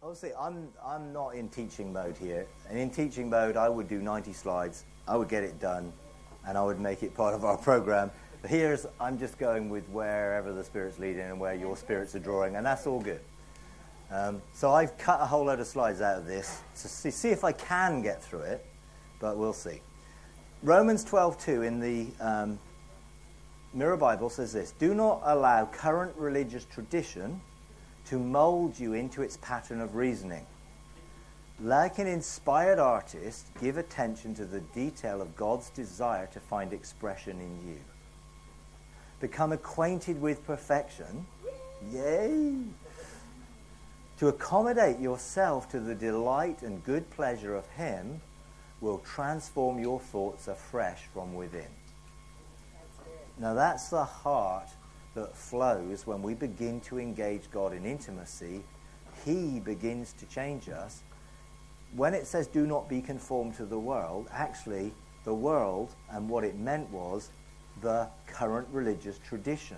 Obviously, I'm not in teaching mode here. And in teaching mode, I would do 90 slides, I would get it done, and I would make it part of our program. But I'm just going with wherever the Spirit's leading and where your spirits are drawing, and that's all good. So I've cut a whole load of slides out of this to see if I can get through it, but we'll see. Romans 12:2 in the Mirror Bible says this: "Do not allow current religious tradition to mold you into its pattern of reasoning. Like an inspired artist, give attention to the detail of God's desire to find expression in you. Become acquainted with perfection." Yay! "To accommodate yourself to the delight and good pleasure of Him will transform your thoughts afresh from within." Now that's the heart that flows when we begin to engage God in intimacy. He begins to change us. When it says do not be conformed to the world, actually the world and what it meant was the current religious tradition.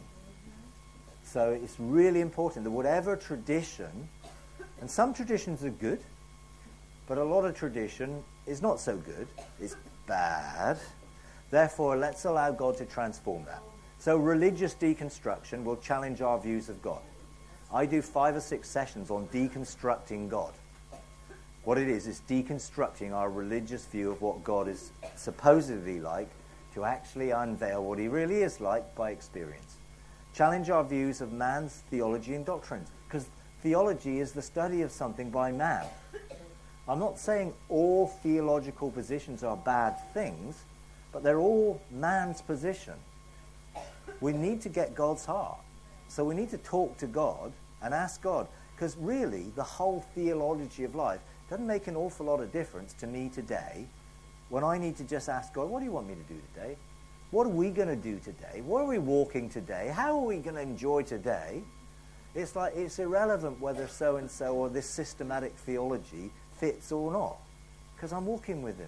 So it's really important that whatever tradition, and some traditions are good, but a lot of tradition is not so good, it's bad. Therefore, let's allow God to transform that. So religious deconstruction will challenge our views of God. I do 5 or 6 sessions on deconstructing God. What it is deconstructing our religious view of what God is supposedly like to actually unveil what He really is like by experience. Challenge our views of man's theology and doctrines, because theology is the study of something by man. I'm not saying all theological positions are bad things, but they're all man's position. We need to get God's heart. So we need to talk to God and ask God, because really the whole theology of life doesn't make an awful lot of difference to me today when I need to just ask God, what do you want me to do today? What are we going to do today? What are we walking today? How are we going to enjoy today? It's like it's irrelevant whether so-and-so or this systematic theology fits or not, because I'm walking with Him.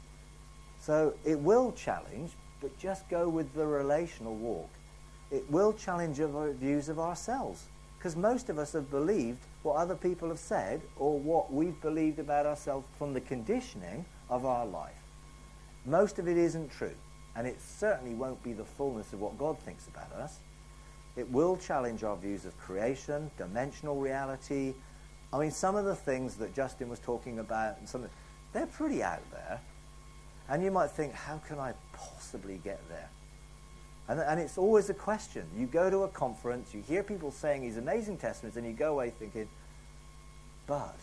So it will challenge, but just go with the relational walk. It will challenge our views of ourselves, because most of us have believed what other people have said or what we've believed about ourselves from the conditioning of our life. Most of it isn't true, and it certainly won't be the fullness of what God thinks about us. It will challenge our views of creation, dimensional reality. I mean, some of the things that Justin was talking about, they're pretty out there. And you might think, how can I possibly get there? And it's always a question. You go to a conference, you hear people saying these amazing testaments, and you go away thinking, but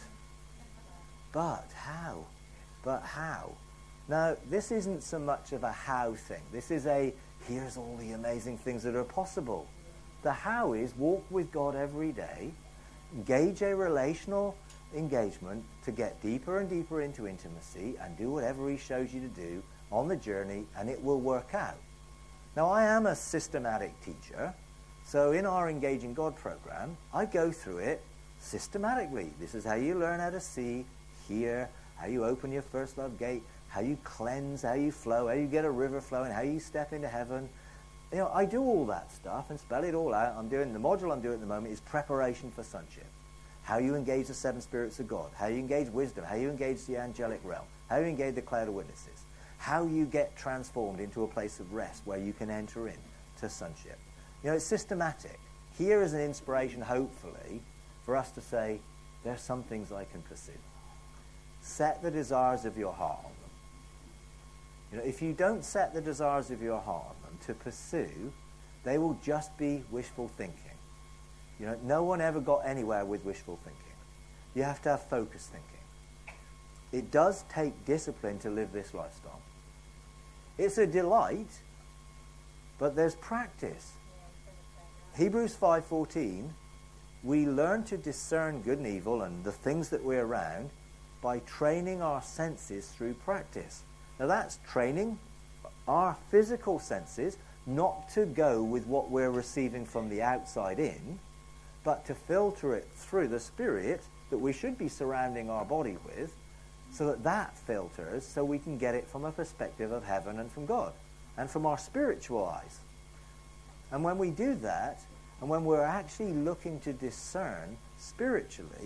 how? But how? Now, this isn't so much of a how thing. This is here's all the amazing things that are possible. The how is walk with God every day, engage a relational engagement to get deeper and deeper into intimacy and do whatever He shows you to do on the journey, and it will work out. Now, I am a systematic teacher, so in our Engaging God program, I go through it systematically. This is how you learn how to see, hear, how you open your first love gate, how you cleanse, how you flow, how you get a river flowing, how you step into heaven. You know, I do all that stuff and spell it all out. The module I'm doing at the moment is preparation for sonship. How you engage the 7 spirits of God, how you engage wisdom, how you engage the angelic realm, how you engage the cloud of witnesses, how you get transformed into a place of rest where you can enter in to sonship. You know, it's systematic. Here is an inspiration, hopefully, for us to say, there's some things I can pursue. Set the desires of your heart on them. You know, if you don't set the desires of your heart on them to pursue, they will just be wishful thinking. You know, no one ever got anywhere with wishful thinking. You have to have focused thinking. It does take discipline to live this lifestyle. It's a delight, but there's practice. Hebrews 5:14, we learn to discern good and evil and the things that we're around by training our senses through practice. Now that's training our physical senses not to go with what we're receiving from the outside in, but to filter it through the Spirit that we should be surrounding our body with, so that filters so we can get it from a perspective of heaven and from God and from our spiritual eyes. And when we do that, and when we're actually looking to discern spiritually,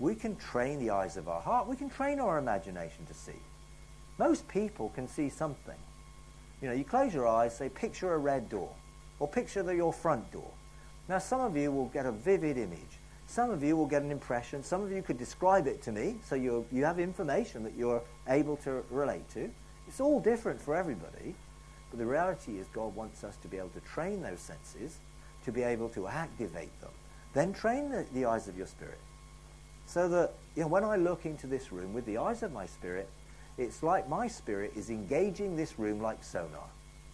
we can train the eyes of our heart. We can train our imagination to see. Most people can see something. You know, you close your eyes, say, picture a red door, or picture your front door. Now, some of you will get a vivid image. Some of you will get an impression. Some of you could describe it to me, so you have information that you're able to relate to. It's all different for everybody, but the reality is God wants us to be able to train those senses, to be able to activate them. Then train the eyes of your spirit. So that, you know, when I look into this room with the eyes of my spirit, it's like my spirit is engaging this room like sonar.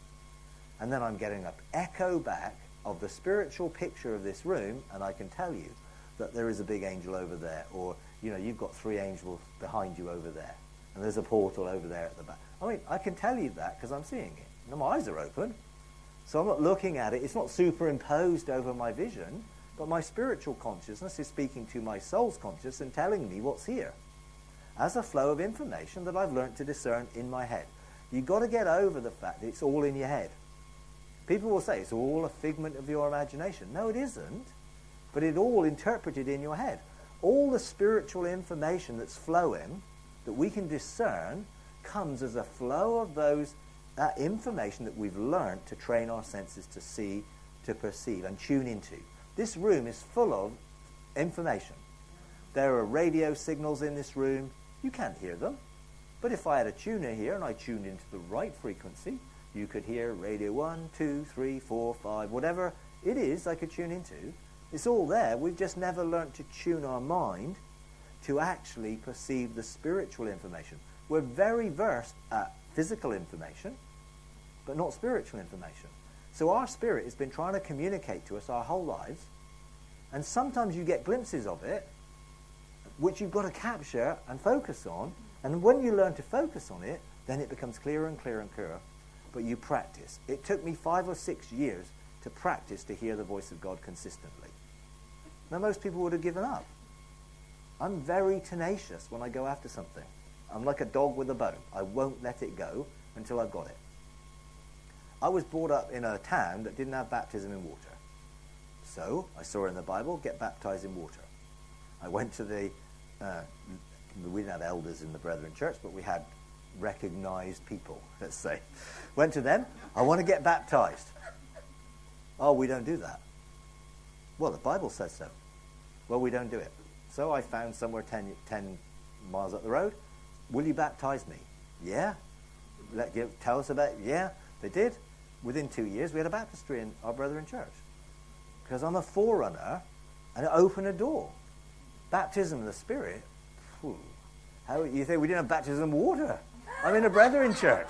And then I'm getting an echo back of the spiritual picture of this room, and I can tell you that there is a big angel over there, or, you know, you've got 3 angels behind you over there, and there's a portal over there at the back. I mean, I can tell you that because I'm seeing it. Now, my eyes are open, so I'm not looking at it. It's not superimposed over my vision, but my spiritual consciousness is speaking to my soul's consciousness and telling me what's here as a flow of information that I've learned to discern in my head. You've got to get over the fact that it's all in your head. People will say it's all a figment of your imagination. No, it isn't. But it's all interpreted in your head. All the spiritual information that's flowing, that we can discern, comes as a flow of that information that we've learned to train our senses to see, to perceive, and tune into. This room is full of information. There are radio signals in this room. You can't hear them. But if I had a tuner here and I tuned into the right frequency, you could hear radio 1, 2, 3, 4, 5, whatever it is I could tune into. It's all there. We've just never learnt to tune our mind to actually perceive the spiritual information. We're very versed at physical information, but not spiritual information. So our spirit has been trying to communicate to us our whole lives, and sometimes you get glimpses of it, which you've got to capture and focus on, and when you learn to focus on it, then it becomes clearer and clearer and clearer, but you practice. It took me 5 or 6 years to practice to hear the voice of God consistently. Now, most people would have given up. I'm very tenacious when I go after something. I'm like a dog with a bone. I won't let it go until I've got it. I was brought up in a town that didn't have baptism in water. So I saw in the Bible, get baptized in water. I went to we didn't have elders in the Brethren Church, but we had recognized people, let's say. Went to them, I want to get baptized. Oh, we don't do that. Well, the Bible says so. Well, we don't do it. So I found somewhere 10 miles up the road. Will you baptize me? Yeah. Tell us about it. Yeah, they did. Within 2 years, we had a baptistry in our Brethren Church. Because I'm a forerunner, and it opened a door. Baptism of the Spirit. Whew. How you think we didn't have baptism of water? I'm in a Brethren Church.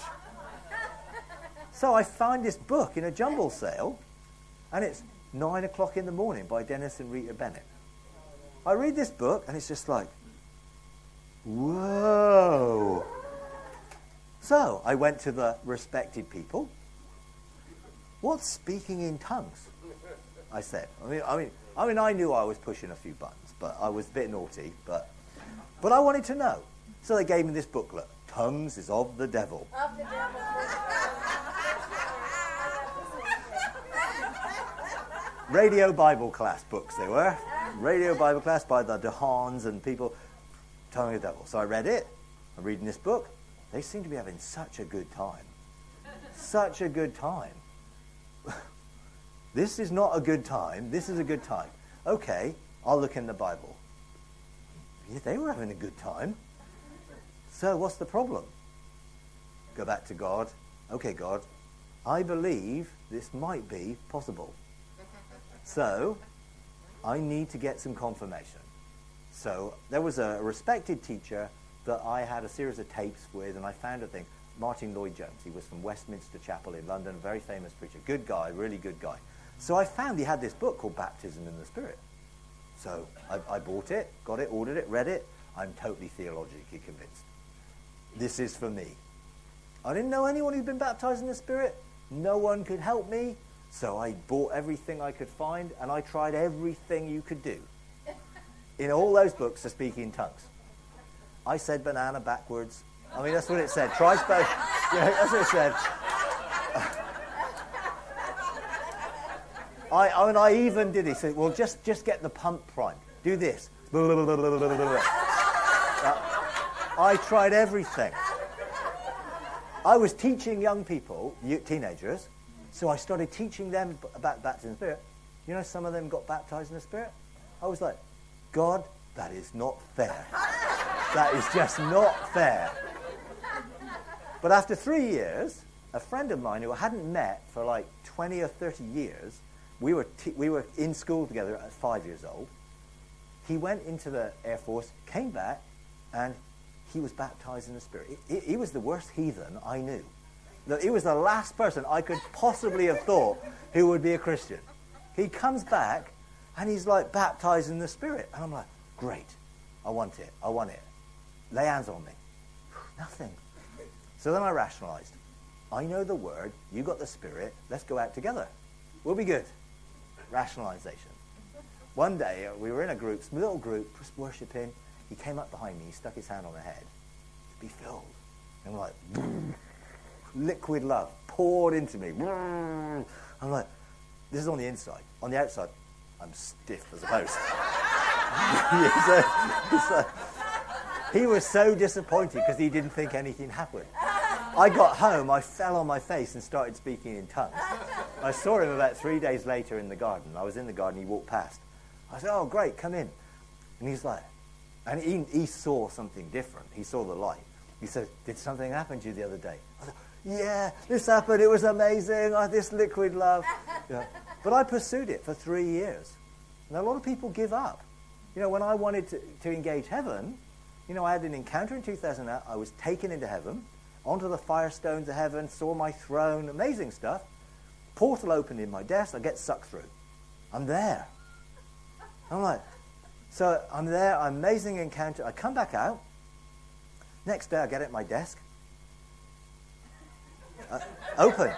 So I find this book in a jumble sale, and it's 9 o'clock in the morning by Dennis and Rita Bennett. I read this book, and it's just like, whoa. So I went to the respected people. What's speaking in tongues? I said. I mean, I knew I was pushing a few buttons, but I was a bit naughty. But I wanted to know. So they gave me this booklet. Tongues is of the devil. Of the devil. Radio Bible class books they were. Radio Bible class by the DeHaans and people. Tongue of the devil. So I read it. I'm reading this book. They seem to be having such a good time. Such a good time. This is not a good time. This is a good time. Okay, I'll look in the Bible. Yeah, they were having a good time. So what's the problem? Go back to God. Okay, God, I believe this might be possible. So I need to get some confirmation. So there was a respected teacher that I had a series of tapes with, and I found a thing. Martin Lloyd-Jones. He was from Westminster Chapel in London, a very famous preacher. Good guy, really good guy. So I found he had this book called Baptism in the Spirit. So I bought it, got it, ordered it, read it. I'm totally theologically convinced. This is for me. I didn't know anyone who'd been baptized in the Spirit. No one could help me. So I bought everything I could find, and I tried everything you could do in all those books to speak in tongues. I said banana backwards. I mean, that's what it said. Try spell. Yeah, that's what it said. I even did it. So, well, just get the pump primed. Do this. I tried everything. I was teaching young people, teenagers, so I started teaching them about baptism in the Spirit. You know, some of them got baptized in the Spirit. I was like, God, that is not fair. That is just not fair. But after 3 years, a friend of mine who I hadn't met for like 20 or 30 years, we were in school together at 5 years old. He went into the Air Force, came back, and he was baptized in the Spirit. He was the worst heathen I knew. He was the last person I could possibly have thought who would be a Christian. He comes back, and he's like baptized in the Spirit. And I'm like, great. I want it. I want it. Lay hands on me. Nothing. So then I rationalized. I know the Word. You got the Spirit. Let's go out together. We'll be good. Rationalization. One day, we were in a little group, just worshiping. He came up behind me, he stuck his hand on the head to be filled. And I'm like, liquid love poured into me. I'm like, this is on the inside. On the outside, I'm stiff as a post. He was so disappointed because he didn't think anything happened. I got home, I fell on my face and started speaking in tongues. I saw him about 3 days later in the garden. I was in the garden, he walked past. I said, oh, great, come in. And he's like, and he saw something different. He saw the light. He said, did something happen to you the other day? I said, yeah, this happened. It was amazing. This liquid love. Yeah. But I pursued it for 3 years. And a lot of people give up. You know, when I wanted to engage heaven, you know, I had an encounter in 2008. I was taken into heaven, onto the firestones of heaven, saw my throne, amazing stuff. Portal opened in my desk. I get sucked through. I'm there. I'm like, so I'm there, amazing encounter. I come back out. Next day I get at my desk. Open.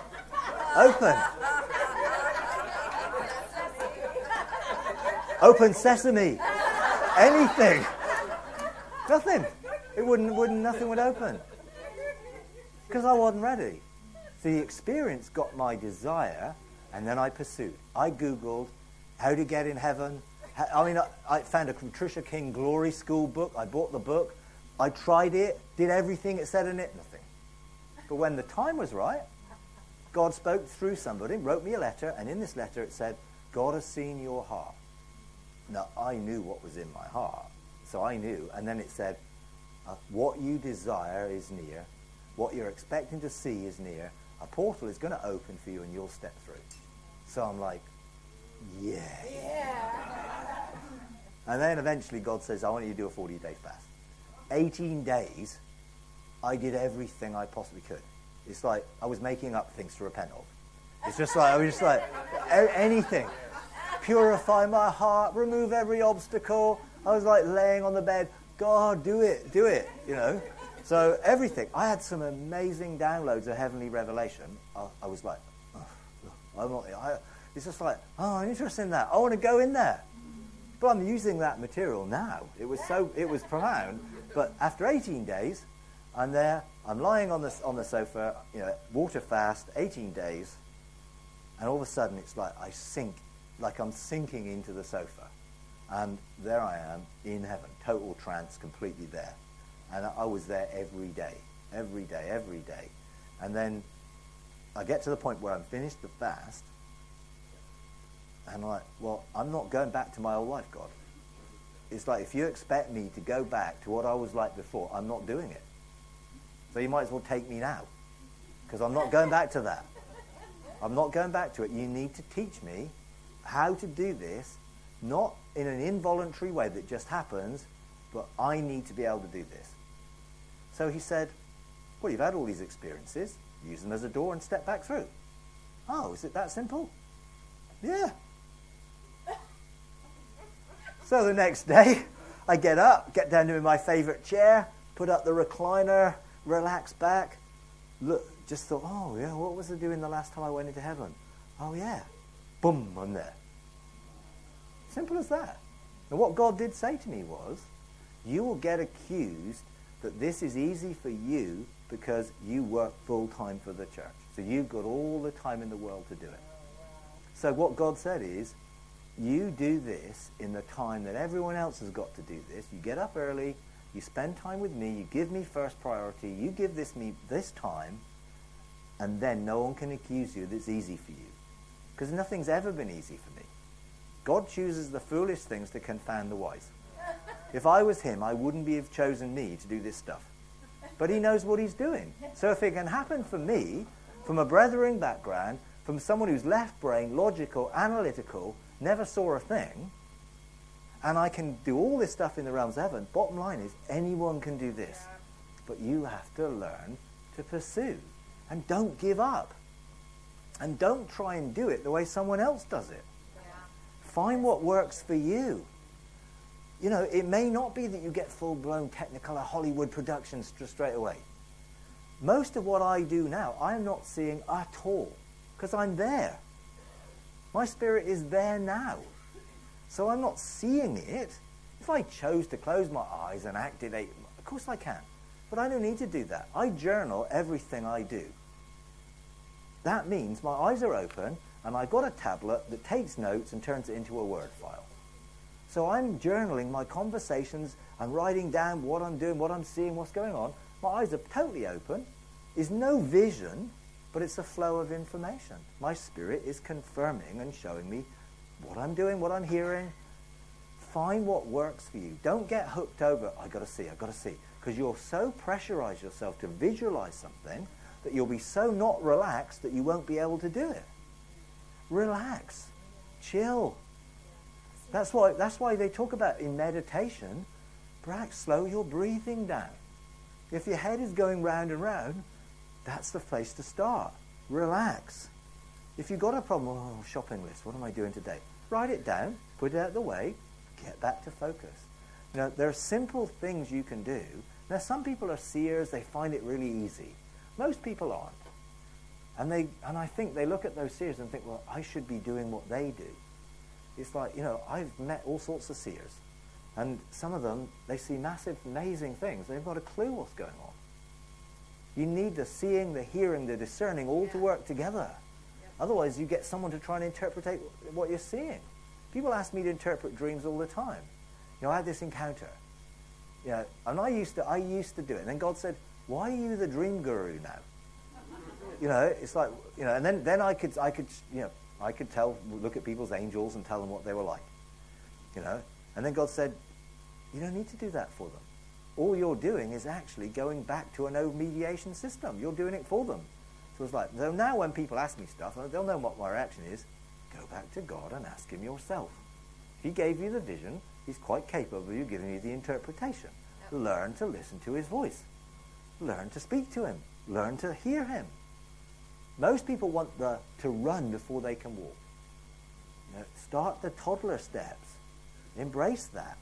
Open sesame. Anything. Nothing. Nothing would open. Because I wasn't ready. So the experience got my desire, and then I pursued. I Googled how to get in heaven. I mean, I found a Patricia King Glory School book. I bought the book. I tried it, did everything it said in it, nothing. But when the time was right, God spoke through somebody, wrote me a letter, and in this letter it said, God has seen your heart. Now, I knew what was in my heart, so I knew. And then it said, what you desire is near. What you're expecting to see is near. A portal is going to open for you, and you'll step through. So I'm like, yeah. And then eventually God says, I want you to do a 40-day fast. 18 days, I did everything I possibly could. It's like I was making up things to repent of. It's just like, I was just like, anything. Purify my heart, remove every obstacle. I was like laying on the bed, God, do it, you know. So everything. I had some amazing downloads of heavenly revelation. I was like, it's just like, I'm interested in that. I want to go in there. But I'm using that material now. It was profound. But after 18 days, I'm there. I'm lying on the sofa, you know, water fast, 18 days, and all of a sudden it's like I sink, like I'm sinking into the sofa, and there I am in heaven, total trance, completely there, and I was there every day, and then I get to the point where I'm finished the fast, and I'm like, well, I'm not going back to my old life, God. It's like, if you expect me to go back to what I was like before, I'm not doing it. So you might as well take me now, because I'm not going back to that. I'm not going back to it. You need to teach me how to do this, not in an involuntary way that just happens, but I need to be able to do this. So he said, well, you've had all these experiences. Use them as a door and step back through. Oh, is it that simple? Yeah. So the next day, I get up, get down to my favorite chair, put up the recliner, relax back, look, just thought, oh yeah, what was I doing the last time I went into heaven? Oh yeah. Boom, I'm there. Simple as that. And what God did say to me was, you will get accused that this is easy for you because you work full-time for the church. So you've got all the time in the world to do it. So what God said is, you do this in the time that everyone else has got to do this. You get up early, you spend time with me, you give me first priority, you give me this time, and then no one can accuse you that it's easy for you. Because nothing's ever been easy for me. God chooses the foolish things to confound the wise. If I was him, I wouldn't have chosen me to do this stuff. But he knows what he's doing. So if it can happen for me, from a brethren background, from someone who's left brain, logical, analytical, never saw a thing, and I can do all this stuff in the realms of heaven, bottom line is anyone can do this. But you have to learn to pursue. And don't give up. And don't try and do it the way someone else does it. Find what works for you. You know, it may not be that you get full-blown technical Hollywood productions straight away. Most of what I do now, I'm not seeing at all, because I'm there. My spirit is there now. So I'm not seeing it. If I chose to close my eyes and activate, of course I can. But I don't need to do that. I journal everything I do. That means my eyes are open, and I've got a tablet that takes notes and turns it into a Word file. So I'm journaling my conversations, I'm writing down what I'm doing, what I'm seeing, what's going on. My eyes are totally open. There's no vision, but it's a flow of information. My spirit is confirming and showing me what I'm doing, what I'm hearing. Find what works for you. Don't get hooked over, I've got to see. Because you'll so pressurize yourself to visualize something that you'll be so not relaxed that you won't be able to do it. Relax. Chill. That's why they talk about in meditation, perhaps slow your breathing down. If your head is going round and round, that's the place to start. Relax. If you've got a problem, shopping list, what am I doing today? Write it down, put it out of the way, get back to focus. You know, there are simple things you can do. Now, some people are seers, they find it really easy. Most people aren't. And I think they look at those seers and think, well, I should be doing what they do. It's like, you know, I've met all sorts of seers. And some of them, they see massive, amazing things. They've got a clue what's going on. You need the seeing, the hearing, the discerning all to work together. Otherwise, you get someone to try and interpret what you're seeing. People ask me to interpret dreams all the time. You know, I had this encounter. You know, and I used to do it. And then God said, why are you the dream guru now? You know, it's like, you know, and then I could, you know, I could look at people's angels and tell them what they were like. You know, and then God said, you don't need to do that for them. All you're doing is actually going back to an old mediation system. You're doing it for them. So it's like, so now when people ask me stuff, they'll know what my reaction is. Go back to God and ask him yourself. He gave you the vision. He's quite capable of giving you the interpretation. Yep. Learn to listen to his voice. Learn to speak to him. Learn to hear him. Most people want to run before they can walk. You know, start the toddler steps. Embrace that.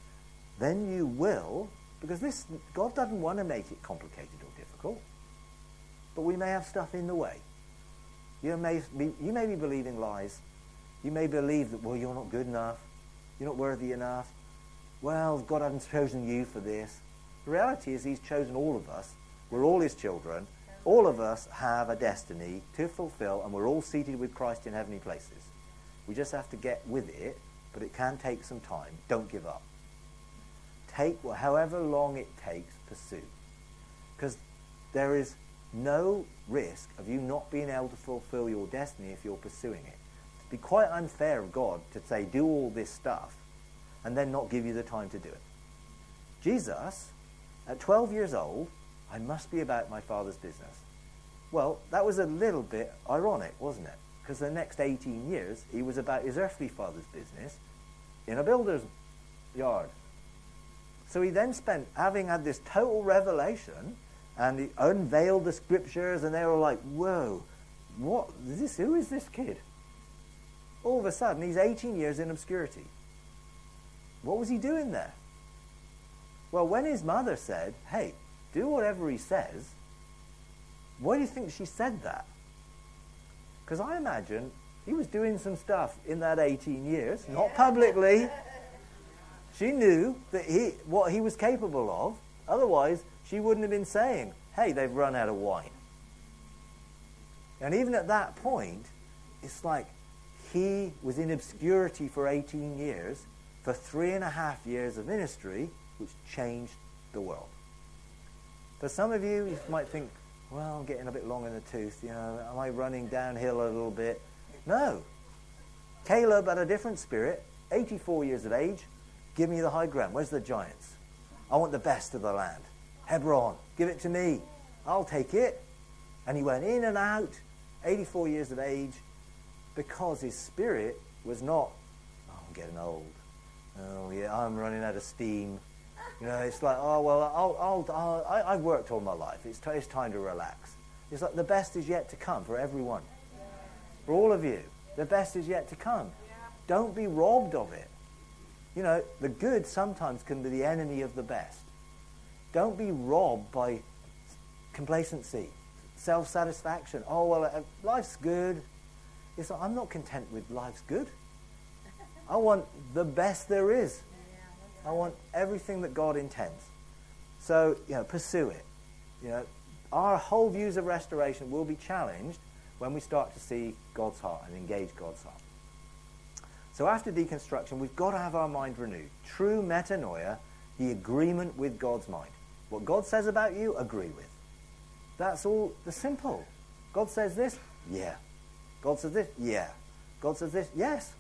Then you will, because God doesn't want to make it complicated or difficult. But we may have stuff in the way. You may be believing lies. You may believe that, well, you're not good enough. You're not worthy enough. Well, God hasn't chosen you for this. The reality is he's chosen all of us. We're all his children. All of us have a destiny to fulfill, and we're all seated with Christ in heavenly places. We just have to get with it, but it can take some time. Don't give up. Take however long it takes, pursue. Because there is no risk of you not being able to fulfill your destiny if you're pursuing it. It'd be quite unfair of God to say, do all this stuff, and then not give you the time to do it. Jesus, at 12 years old, I must be about my Father's business. Well, that was a little bit ironic, wasn't it? Because the next 18 years, he was about his earthly father's business in a builder's yard. So he then spent, having had this total revelation, and he unveiled the scriptures, and they were like, whoa, what is this? Who is this kid? All of a sudden, he's 18 years in obscurity. What was he doing there? Well, when his mother said, hey, do whatever he says, why do you think she said that? Because I imagine he was doing some stuff in that 18 years, not publicly. She knew that what he was capable of. Otherwise, she wouldn't have been saying, hey, they've run out of wine. And even at that point, it's like he was in obscurity for 18 years, for 3.5 years of ministry, which changed the world. For some of you, you might think, well, I'm getting a bit long in the tooth, am I running downhill a little bit? No. Caleb had a different spirit, 84 years of age, give me the high ground. Where's the giants? I want the best of the land. Hebron, give it to me. I'll take it. And he went in and out, 84 years of age, because his spirit was not, oh, I'm getting old. Oh, yeah, I'm running out of steam. It's like, oh, well, I've worked all my life. It's time to relax. It's like the best is yet to come for everyone. For all of you, the best is yet to come. Don't be robbed of it. The good sometimes can be the enemy of the best. Don't be robbed by complacency, self-satisfaction. Oh, well, life's good. It's like, I'm not content with life's good. I want the best there is. I want everything that God intends. So, pursue it. Our whole views of restoration will be challenged when we start to see God's heart and engage God's heart. So after deconstruction, we've got to have our mind renewed. True metanoia, the agreement with God's mind. What God says about you, agree with. That's all the simple. God says this, yeah. God says this, yeah. God says this, yes.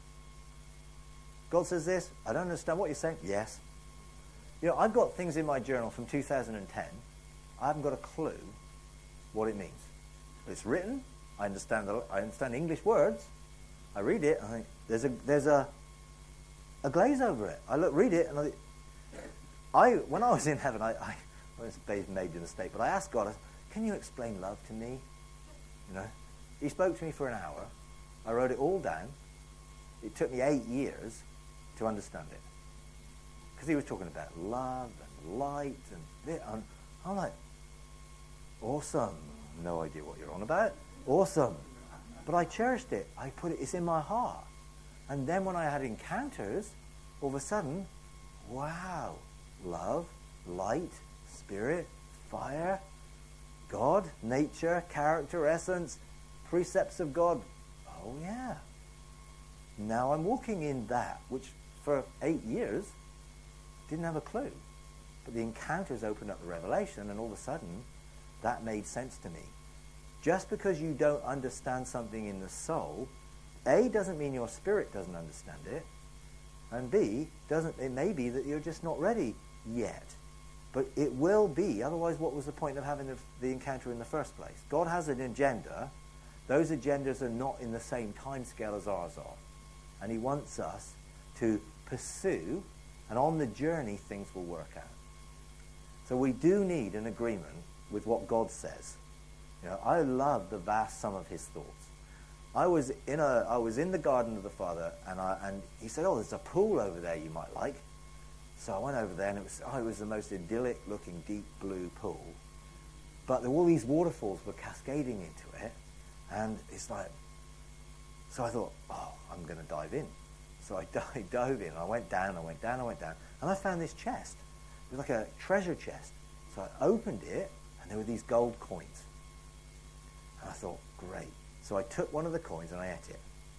God says this, I don't understand what you're saying, yes. I've got things in my journal from 2010. I haven't got a clue what it means. But it's written. I understand English words. I read it, and I think there's a glaze over it. Read it, and when I was in heaven, I was made the mistake, but I asked God, can you explain love to me? He spoke to me for an hour. I wrote it all down. It took me 8 years to understand it. Because he was talking about love and light and I'm like, awesome. No idea what you're on about. Awesome. But I cherished it. It's in my heart. And then when I had encounters, all of a sudden, wow, love, light, spirit, fire, God, nature, character, essence, precepts of God. Oh yeah. Now I'm walking in that, which for 8 years, didn't have a clue. But the encounters opened up the revelation, and all of a sudden, that made sense to me. Just because you don't understand something in the soul, A, doesn't mean your spirit doesn't understand it, and B, it may be that you're just not ready yet. But it will be, otherwise what was the point of having the encounter in the first place? God has an agenda. Those agendas are not in the same time scale as ours are. And he wants us to pursue, and on the journey things will work out. So we do need an agreement with what God says. I love the vast sum of his thoughts. I was in the garden of the Father, and he said, oh, there's a pool over there you might like. So I went over there, and it was the most idyllic-looking deep blue pool. But all these waterfalls were cascading into it, and it's like, so I thought, oh, I'm going to dive in. So I dove in. I went down, and I found this chest. It was like a treasure chest. So I opened it, and there were these gold coins. And I thought, great. So I took one of the coins and I ate it.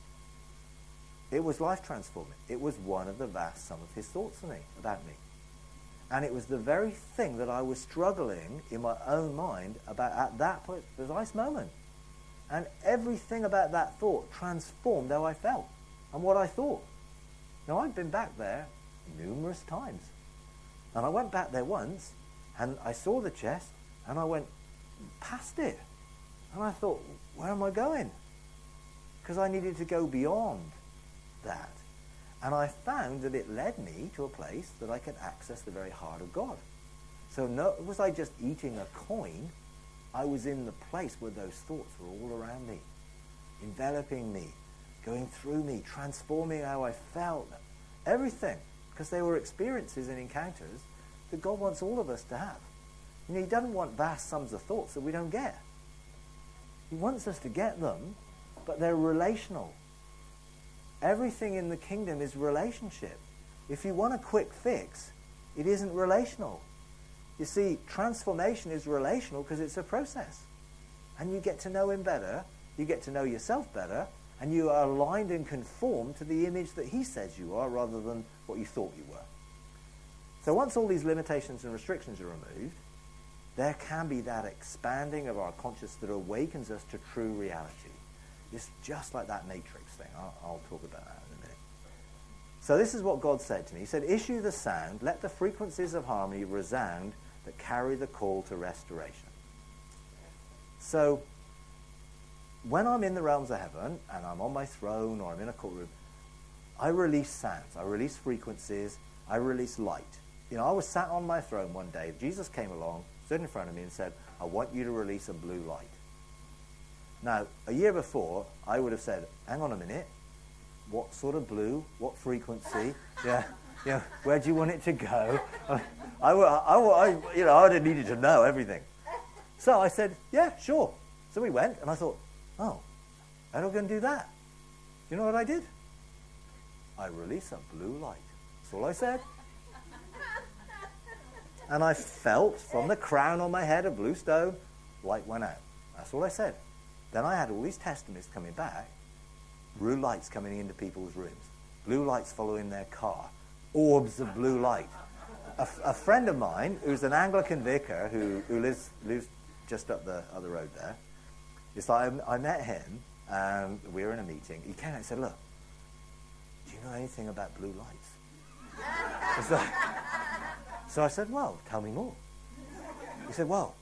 It was life-transforming. It was one of the vast sum of his thoughts about me. And it was the very thing that I was struggling in my own mind about at that precise moment. And everything about that thought transformed how I felt and what I thought. Now, I've been back there numerous times. And I went back there once, and I saw the chest, and I went past it. And I thought, where am I going? Because I needed to go beyond that. And I found that it led me to a place that I could access the very heart of God. So was I just eating a coin? I was in the place where those thoughts were all around me, enveloping me, going through me, transforming how I felt, everything. Because they were experiences and encounters that God wants all of us to have. He doesn't want vast sums of thoughts that we don't get. He wants us to get them, but they're relational. Everything in the kingdom is relationship. If you want a quick fix, it isn't relational. You see, transformation is relational because it's a process. And you get to know him better, you get to know yourself better, and you are aligned and conformed to the image that he says you are rather than what you thought you were. So once all these limitations and restrictions are removed, there can be that expanding of our consciousness that awakens us to true reality. It's just like that matrix thing. I'll talk about that in a minute. So this is what God said to me. He said, issue the sound, let the frequencies of harmony resound that carry the call to restoration. So when I'm in the realms of heaven and I'm on my throne or I'm in a courtroom, I release sounds, I release frequencies, I release light. You know, I was sat on my throne one day. Jesus came along, stood in front of me and said, I want you to release a blue light. Now, a year before, I would have said, hang on a minute, what sort of blue, what frequency, where do you want it to go? I would have needed to know everything. So I said, yeah, sure. So we went, and I thought, oh, how are we going to do that? Do you know what I did? I released a blue light. That's all I said. And I felt from the crown on my head, a blue stone, light went out. That's all I said. Then I had all these testimonies coming back, blue lights coming into people's rooms, blue lights following their car, orbs of blue light. A friend of mine, who's an Anglican vicar who lives just up the other road there, it's like I met him, and we were in a meeting. He came out and said, look, do you know anything about blue lights? So I said, well, tell me more. He said, well,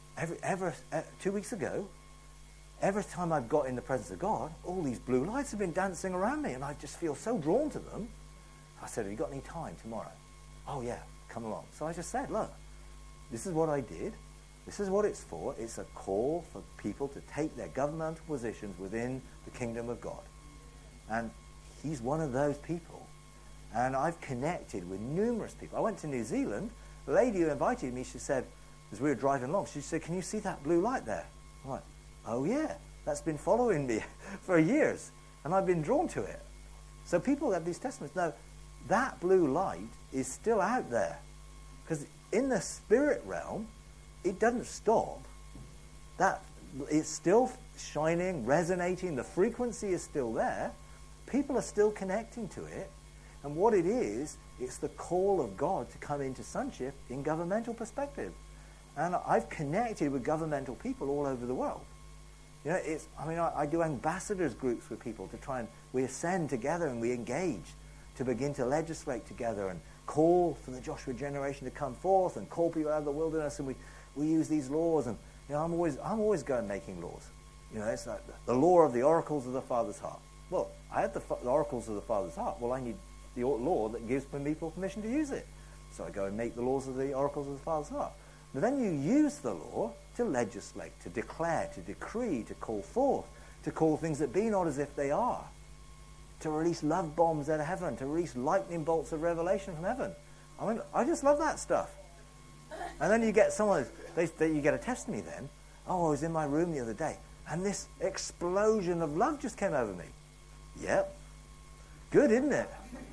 2 weeks ago, every time I've got in the presence of God, all these blue lights have been dancing around me, and I just feel so drawn to them. I said, have you got any time tomorrow? Oh, yeah, come along. So I just said, look, this is what I did. This is what it's for. It's a call for people to take their governmental positions within the kingdom of God. And he's one of those people. And I've connected with numerous people. I went to New Zealand. The lady who invited me, she said, as we were driving along, she said, can you see that blue light there? I'm like, oh, yeah, that's been following me for years. And I've been drawn to it. So people have these testimonies. Now, that blue light is still out there. Because in the spirit realm, it doesn't stop. That it's still shining, resonating. The frequency is still there. People are still connecting to it. And what it is, it's the call of God to come into sonship in governmental perspective. And I've connected with governmental people all over the world. You know, I do ambassadors groups with people to try and we ascend together and we engage to begin to legislate together and call for the Joshua generation to come forth and call people out of the wilderness, and we use these laws. And you know, I'm always going making laws. You know, it's like the law of the oracles of the Father's heart. Well, I had the oracles of the Father's heart. Well, I need the law that gives people permission to use it. So I go and make the laws of the oracles of the Father's heart. But then you use the law to legislate, to declare, to decree, to call forth, to call things that be not as if they are, to release love bombs out of heaven, to release lightning bolts of revelation from heaven. I mean, I just love that stuff. And then you get someone, you get a testimony then, oh, I was in my room the other day, and this explosion of love just came over me. Yep. Good, isn't it?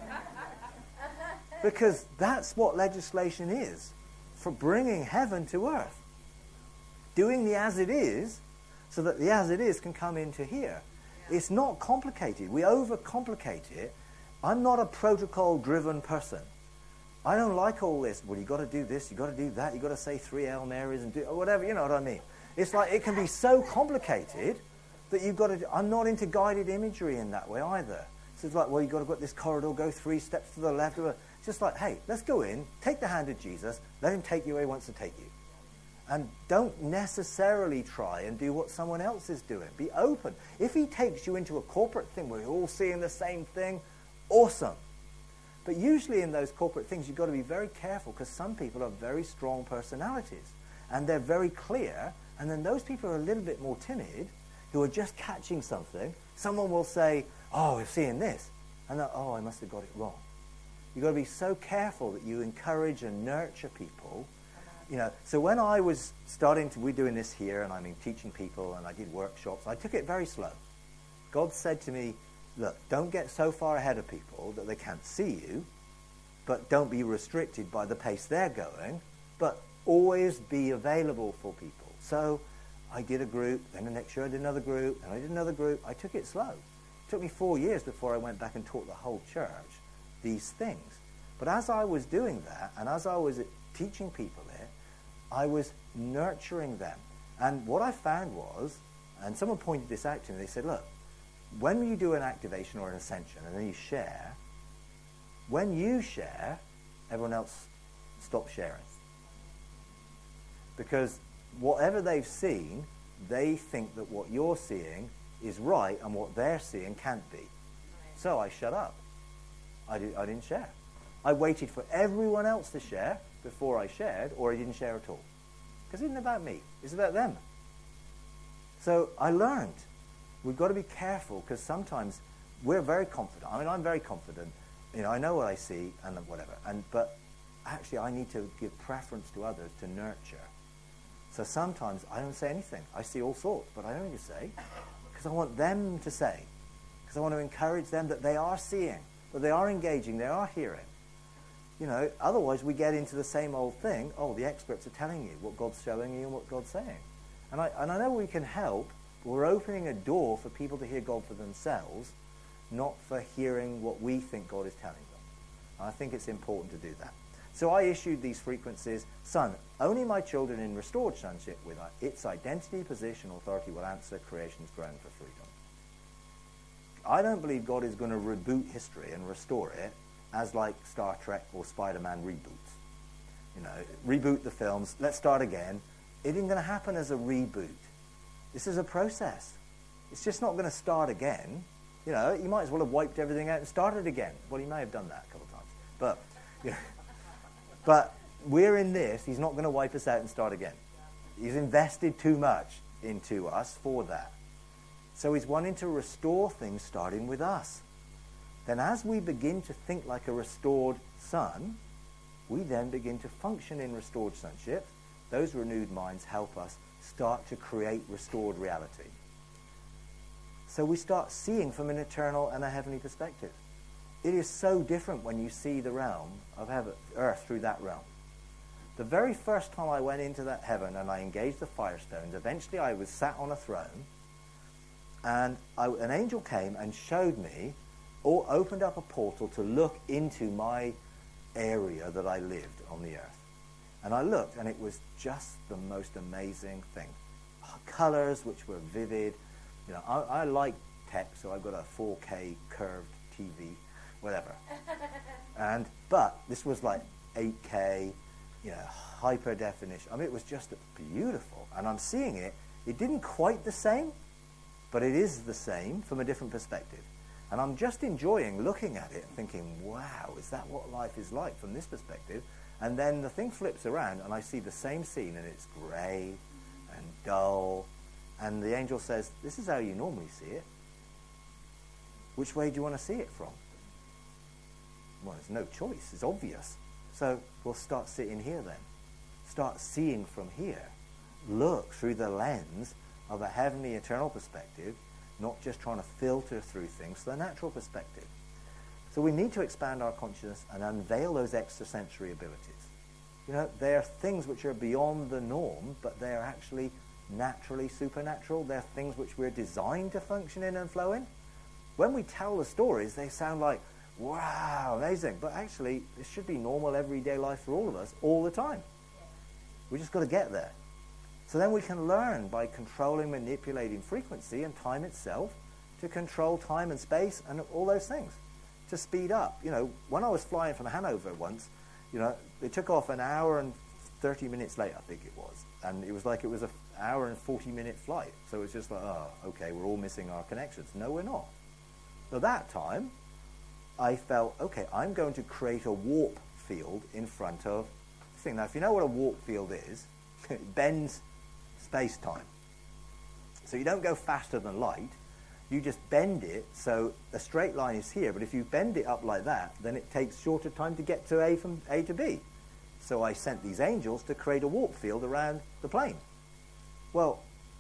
Because that's what legislation is, for bringing heaven to earth. Doing the as it is, so that the as it is can come into here. It's not complicated. We overcomplicate it. I'm not a protocol-driven person. I don't like all this. Well, you've got to do this, you've got to do that, you've got to say 3 Hail Marys and do whatever, you know what I mean. It's like it can be so complicated that you've got to... I'm not into guided imagery in that way either. So it's like, well, you've got to go up this corridor, go 3 steps to the left. It's just like, hey, let's go in, take the hand of Jesus, let him take you where he wants to take you. And don't necessarily try and do what someone else is doing. Be open. If he takes you into a corporate thing where you're all seeing the same thing, awesome. But usually in those corporate things, you've got to be very careful because some people have very strong personalities and they're very clear. And then those people are a little bit more timid who are just catching something. Someone will say, oh, we're seeing this. And then, oh, I must have got it wrong. You've got to be so careful that you encourage and nurture people. You know, so when I was we're doing this here, and I'm teaching people, and I did workshops, I took it very slow. God said to me, look, don't get so far ahead of people that they can't see you, but don't be restricted by the pace they're going, but always be available for people. So I did a group, then the next year I did another group, and I did another group. I took it slow. It took me 4 years before I went back and taught the whole church these things. But as I was doing that, and as I was teaching people it, I was nurturing them. And what I found was, and someone pointed this out to me, they said, look, when you do an activation or an ascension and then you share, when you share, everyone else stops sharing. Because whatever they've seen, they think that what you're seeing is right and what they're seeing can't be. So I shut up. I didn't share. I waited for everyone else to share before I shared, or I didn't share at all. Because it isn't about me. It's about them. So I learned. We've got to be careful, because sometimes we're very confident. I mean, I'm very confident. I know what I see and whatever. But actually, I need to give preference to others to nurture. So sometimes I don't say anything. I see all sorts, but I don't need to say, because I want them to say. Because I want to encourage them that they are seeing, that they are engaging, they are hearing. Otherwise we get into the same old thing. Oh, the experts are telling you what God's showing you and what God's saying. And I know we can help, but we're opening a door for people to hear God for themselves, not for hearing what we think God is telling them. And I think it's important to do that. So I issued these frequencies. Son, only my children in restored sonship with its identity, position, authority will answer creation's groan for freedom. I don't believe God is going to reboot history and restore it as like Star Trek or Spider-Man reboots. Reboot the films, let's start again. It isn't going to happen as a reboot. This is a process. It's just not going to start again. You might as well have wiped everything out and started again. Well, he may have done that a couple of times. But we're in this. He's not going to wipe us out and start again. He's invested too much into us for that. So he's wanting to restore things starting with us. Then as we begin to think like a restored son, we then begin to function in restored sonship. Those renewed minds help us start to create restored reality. So we start seeing from an eternal and a heavenly perspective. It is so different when you see the realm of heaven, earth through that realm. The very first time I went into that heaven and I engaged the firestones, eventually I was sat on a throne, and an angel came and showed me, or opened up a portal to look into my area that I lived on the earth. And I looked, and it was just the most amazing thing. Colors which were vivid. I like tech, so I've got a 4K curved TV, whatever. But this was like 8K, hyper definition. I mean, it was just beautiful. And I'm seeing it. It didn't quite the same, but it is the same from a different perspective. And I'm just enjoying looking at it and thinking, wow, is that what life is like from this perspective? And then the thing flips around and I see the same scene and it's grey and dull. And the angel says, this is how you normally see it. Which way do you want to see it from? Well, there's no choice. It's obvious. So we'll start sitting here then. Start seeing from here. Look through the lens of a heavenly, eternal perspective, not just trying to filter through things to the natural perspective. So we need to expand our consciousness and unveil those extrasensory abilities. They are things which are beyond the norm, but they are actually naturally supernatural. They're things which we're designed to function in and flow in. When we tell the stories, they sound like, wow, amazing. But actually, it should be normal everyday life for all of us all the time. We just got to get there. So then we can learn by controlling, manipulating frequency and time itself to control time and space and all those things, to speed up. When I was flying from Hanover once, it took off an hour and 30 minutes late, I think it was. And it was like it was an hour and 40-minute flight. So it's just like, oh, okay, we're all missing our connections. No, we're not. So that time, I felt, okay, I'm going to create a warp field in front of the thing. Now, if you know what a warp field is, it bends space-time. So you don't go faster than light. You just bend it so a straight line is here. But if you bend it up like that, then it takes shorter time to get to A from A to B. So I sent these angels to create a warp field around the plane. Well,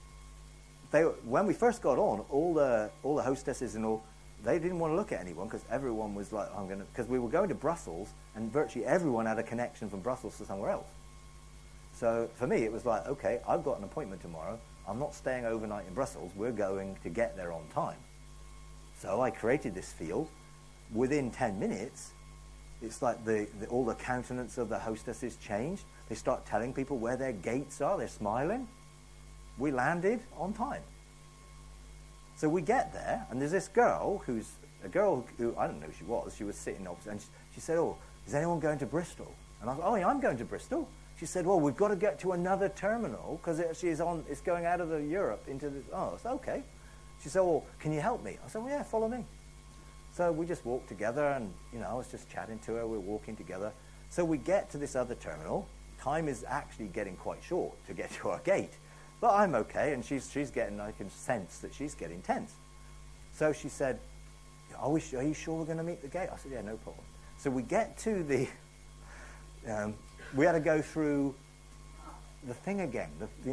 when we first got on, all the hostesses and all, they didn't want to look at anyone because everyone was like, because we were going to Brussels and virtually everyone had a connection from Brussels to somewhere else. So for me, it was like, okay, I've got an appointment tomorrow. I'm not staying overnight in Brussels. We're going to get there on time. So I created this field. Within 10 minutes, it's like all the countenance of the hostesses changed. They start telling people where their gates are. They're smiling. We landed on time. So we get there, and there's this girl who I don't know who she was. She was sitting opposite, and she said, "Oh, is anyone going to Bristol?" And I thought, "Oh, yeah, I'm going to Bristol." She said, "Well, we've got to get to another terminal because it's going out of Europe into the." Oh, I said, "Okay." She said, "Well, can you help me?" I said, "Well, yeah, follow me." So we just walked together, and I was just chatting to her. We were walking together. So we get to this other terminal. Time is actually getting quite short to get to our gate, but I'm okay, and she's getting. I can sense that she's getting tense. So she said, "Are you sure we're going to meet the gate?" I said, "Yeah, no problem." So we get to the. We had to go through the thing again.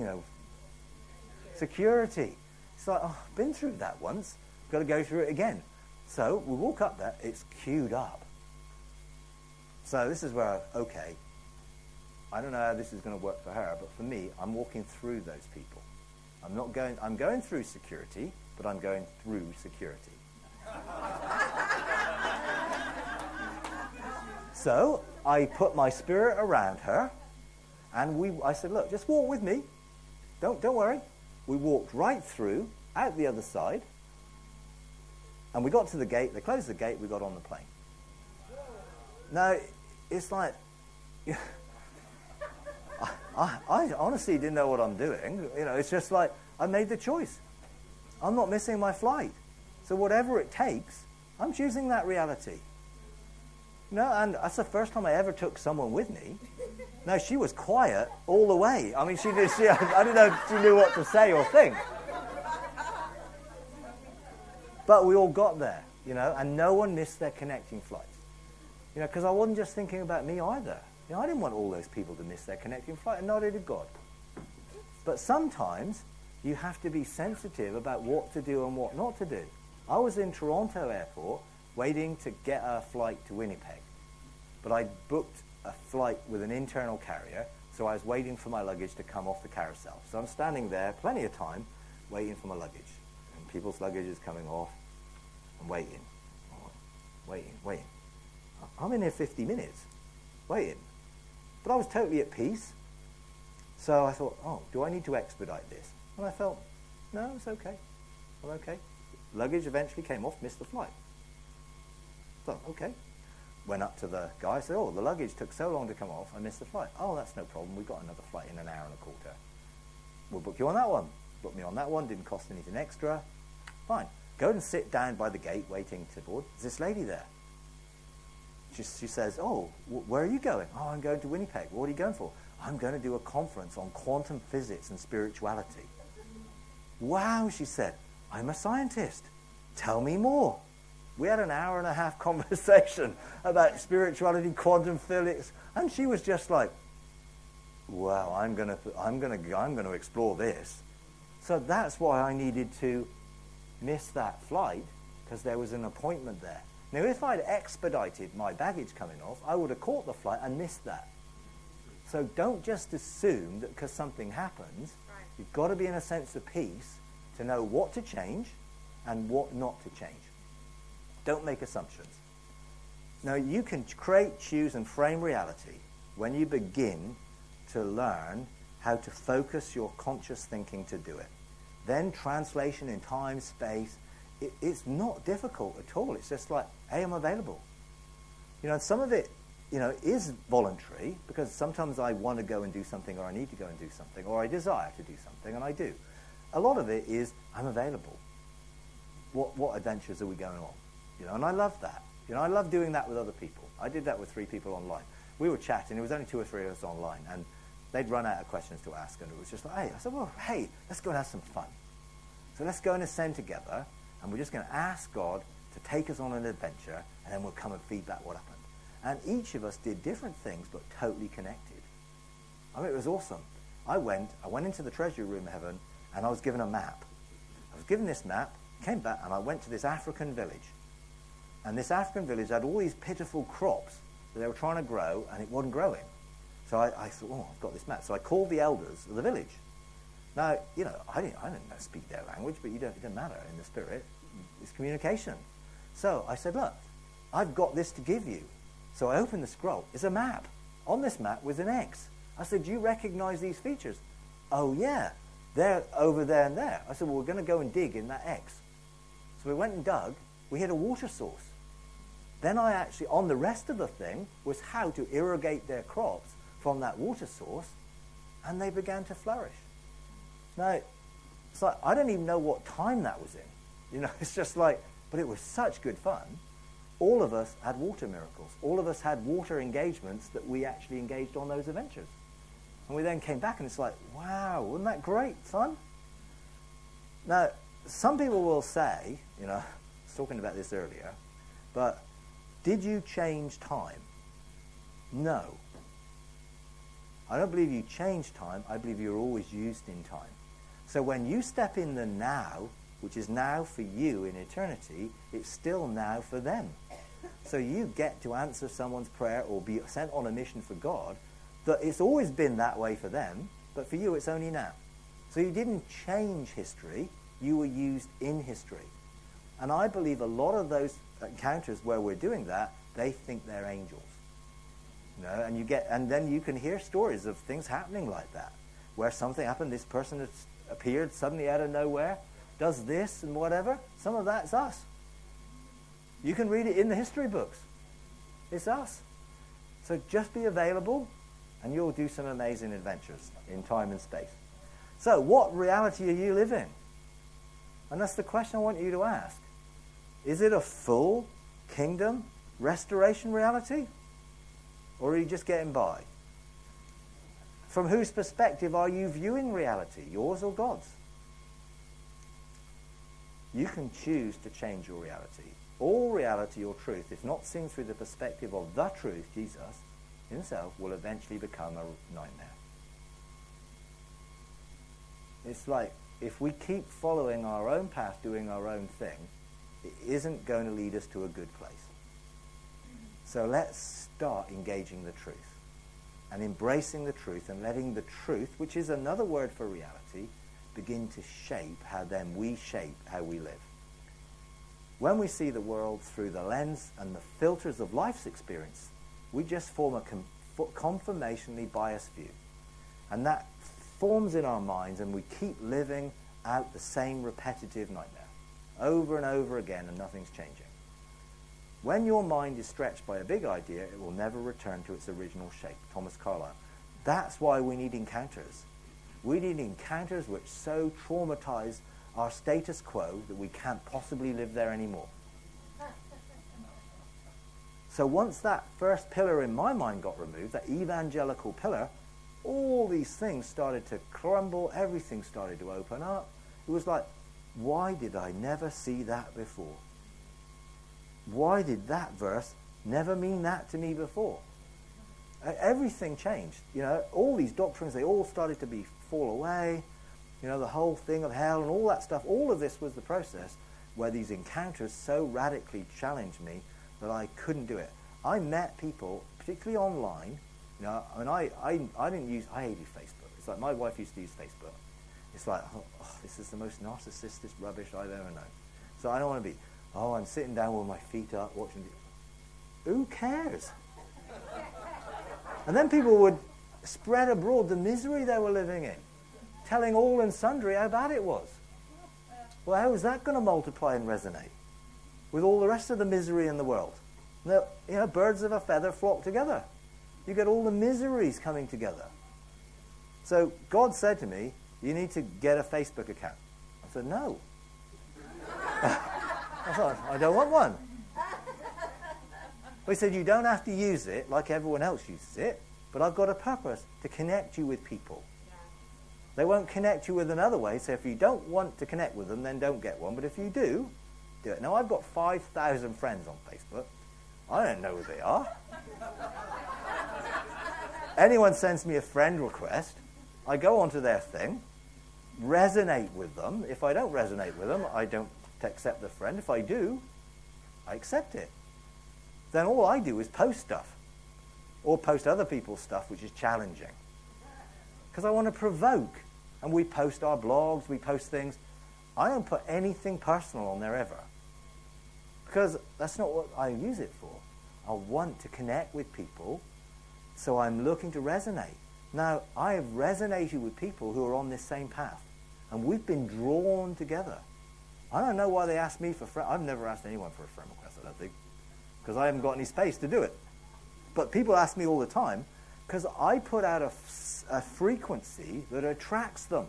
Security. It's like, oh, I've been through that once. Got to go through it again. So we walk up there. It's queued up. So this is where, okay, I don't know how this is going to work for her, but for me, I'm walking through those people. I'm going through security, but I'm going through security. So I put my spirit around her, and I said, "Look, just walk with me. Don't worry." We walked right through, out the other side, and we got to the gate. They closed the gate. We got on the plane. Now, it's like, I honestly didn't know what I'm doing. It's just like, I made the choice. I'm not missing my flight. So whatever it takes, I'm choosing that reality. And that's the first time I ever took someone with me. No, she was quiet all the way. I mean, I don't know if she knew what to say or think. But we all got there, and no one missed their connecting flights. Because I wasn't just thinking about me either. I didn't want all those people to miss their connecting flight, and neither did God. But sometimes you have to be sensitive about what to do and what not to do. I was in Toronto Airport waiting to get a flight to Winnipeg. But I booked a flight with an internal carrier, so I was waiting for my luggage to come off the carousel. So I'm standing there, plenty of time, waiting for my luggage. And people's luggage is coming off. I'm waiting. I'm in here 50 minutes, waiting. But I was totally at peace. So I thought, oh, do I need to expedite this? And I felt, no, it's okay. I'm okay. Luggage eventually came off, missed the flight. Thought, okay. Went up to the guy, said, oh, the luggage took so long to come off, I missed the flight. Oh, that's no problem. We've got another flight in an hour and a quarter. We'll book you on that one. Book me on that one. Didn't cost anything extra. Fine. Go and sit down by the gate waiting to board. There's this lady there. She says, oh, where are you going? Oh, I'm going to Winnipeg. What are you going for? I'm going to do a conference on quantum physics and spirituality. Wow, she said. I'm a scientist. Tell me more. We had an hour and a half conversation about spirituality, quantum physics, and she was just like, wow, I'm going to explore this. So that's why I needed to miss that flight, because there was an appointment there. Now, if I'd expedited my baggage coming off, I would have caught the flight and missed that. So don't just assume that because something happens, you've got to be in a sense of peace to know what to change and what not to change. Don't make assumptions. Now, you can create, choose, and frame reality when you begin to learn how to focus your conscious thinking to do it. Then translation in time, space, it's not difficult at all. It's just like, hey, I'm available. And some of it, is voluntary, because sometimes I want to go and do something, or I need to go and do something, or I desire to do something, and I do. A lot of it is, I'm available. What adventures are we going on? And I love that. I love doing that with other people. I did that with 3 people online. We were chatting. It was only 2 or 3 of us online, and they'd run out of questions to ask, and it was just like, hey. I said, well, hey, let's go and have some fun. So let's go and ascend together, and we're just going to ask God to take us on an adventure, and then we'll come and feedback what happened. And each of us did different things, but totally connected. I mean, it was awesome. I went into the treasury room of heaven, and I was given a map. I was given this map, came back, and I went to this African village. And this African village had all these pitiful crops that they were trying to grow, and it wasn't growing. So I thought, oh, I've got this map. So I called the elders of the village. Now, I didn't speak their language, but it didn't matter in the spirit. it's communication. So I said, look, I've got this to give you. So I opened the scroll. It's a map. On this map was an X. I said, do you recognize these features? Oh, yeah. They're over there and there. I said, well, we're going to go and dig in that X. So we went and dug. We hit a water source. Then I actually, on the rest of the thing, was how to irrigate their crops from that water source, and they began to flourish. Now, it's like, I don't even know what time that was in. You know, it's just like, but it was such good fun. All of us had water miracles. All of us had water engagements that we actually engaged on those adventures. And we then came back and it's like, wow, wasn't that great fun? Now, some people will say, you know, I was talking about this earlier, but did you change time? No. I don't believe you changed time. I believe you're always used in time. So when you step in the now, which is now for you in eternity, it's still now for them. So you get to answer someone's prayer or be sent on a mission for God, that it's always been that way for them, but for you it's only now. So you didn't change history, you were used in history. And I believe a lot of those encounters where we're doing that, they think they're angels. You know, and then you can hear stories of things happening like that, where something happened, this person has appeared suddenly out of nowhere, does this and whatever. Some of that's us. You can read it in the history books. It's us. So just be available and you'll do some amazing adventures in time and space. So what reality are you living? And that's the question I want you to ask. Is it a full kingdom restoration reality? Or are you just getting by? From whose perspective are you viewing reality? Yours or God's? You can choose to change your reality. All reality or truth, if not seen through the perspective of the truth, Jesus himself, will eventually become a nightmare. It's like, if we keep following our own path, doing our own thing, it isn't going to lead us to a good place. So let's start engaging the truth and embracing the truth and letting the truth, which is another word for reality, begin to shape how then we shape how we live. When we see the world through the lens and the filters of life's experience, we just form a confirmationally biased view. And that forms in our minds and we keep living out the same repetitive nightmare over and over again and nothing's changing. When your mind is stretched by a big idea, it will never return to its original shape. Thomas Carlyle. That's why we need encounters. We need encounters which so traumatize our status quo that we can't possibly live there anymore. So once that first pillar in my mind got removed, that evangelical pillar, all these things started to crumble, everything started to open up. It was like, why did I never see that before? Why did that verse never mean that to me before? Everything changed. You know, all these doctrines, they all started to fall away. You know, the whole thing of hell and all that stuff, all of this was the process where these encounters so radically challenged me that I couldn't do it. I met people, particularly online. You know, I mean, I hated Facebook. It's like my wife used to use Facebook. It's like, oh, this is the most narcissistic rubbish I've ever known. So I don't want to be, I'm sitting down with my feet up watching. Who cares? And then people would spread abroad the misery they were living in, telling all and sundry how bad it was. Well, how is that going to multiply and resonate with all the rest of the misery in the world? You know, birds of a feather flock together. You get all the miseries coming together. So God said to me, you need to get a Facebook account. I said, no. I thought, I don't want one. But he said, you don't have to use it like everyone else uses it, but I've got a purpose to connect you with people. They won't connect you with another way, so if you don't want to connect with them, then don't get one. But if you do, do it. Now, I've got 5,000 friends on Facebook. I don't know who they are. Anyone sends me a friend request, I go onto their thing, resonate with them. If I don't resonate with them, I don't accept the friend. If I do, I accept it. Then all I do is post stuff, or post other people's stuff which is challenging. Because I want to provoke. And we post our blogs, we post things. I don't put anything personal on there ever. Because that's not what I use it for. I want to connect with people, so I'm looking to resonate. Now, I have resonated with people who are on this same path, and we've been drawn together. I don't know why they asked me for friend. I've never asked anyone for a friend request, I don't think, because I haven't got any space to do it. But people ask me all the time, because I put out a frequency that attracts them.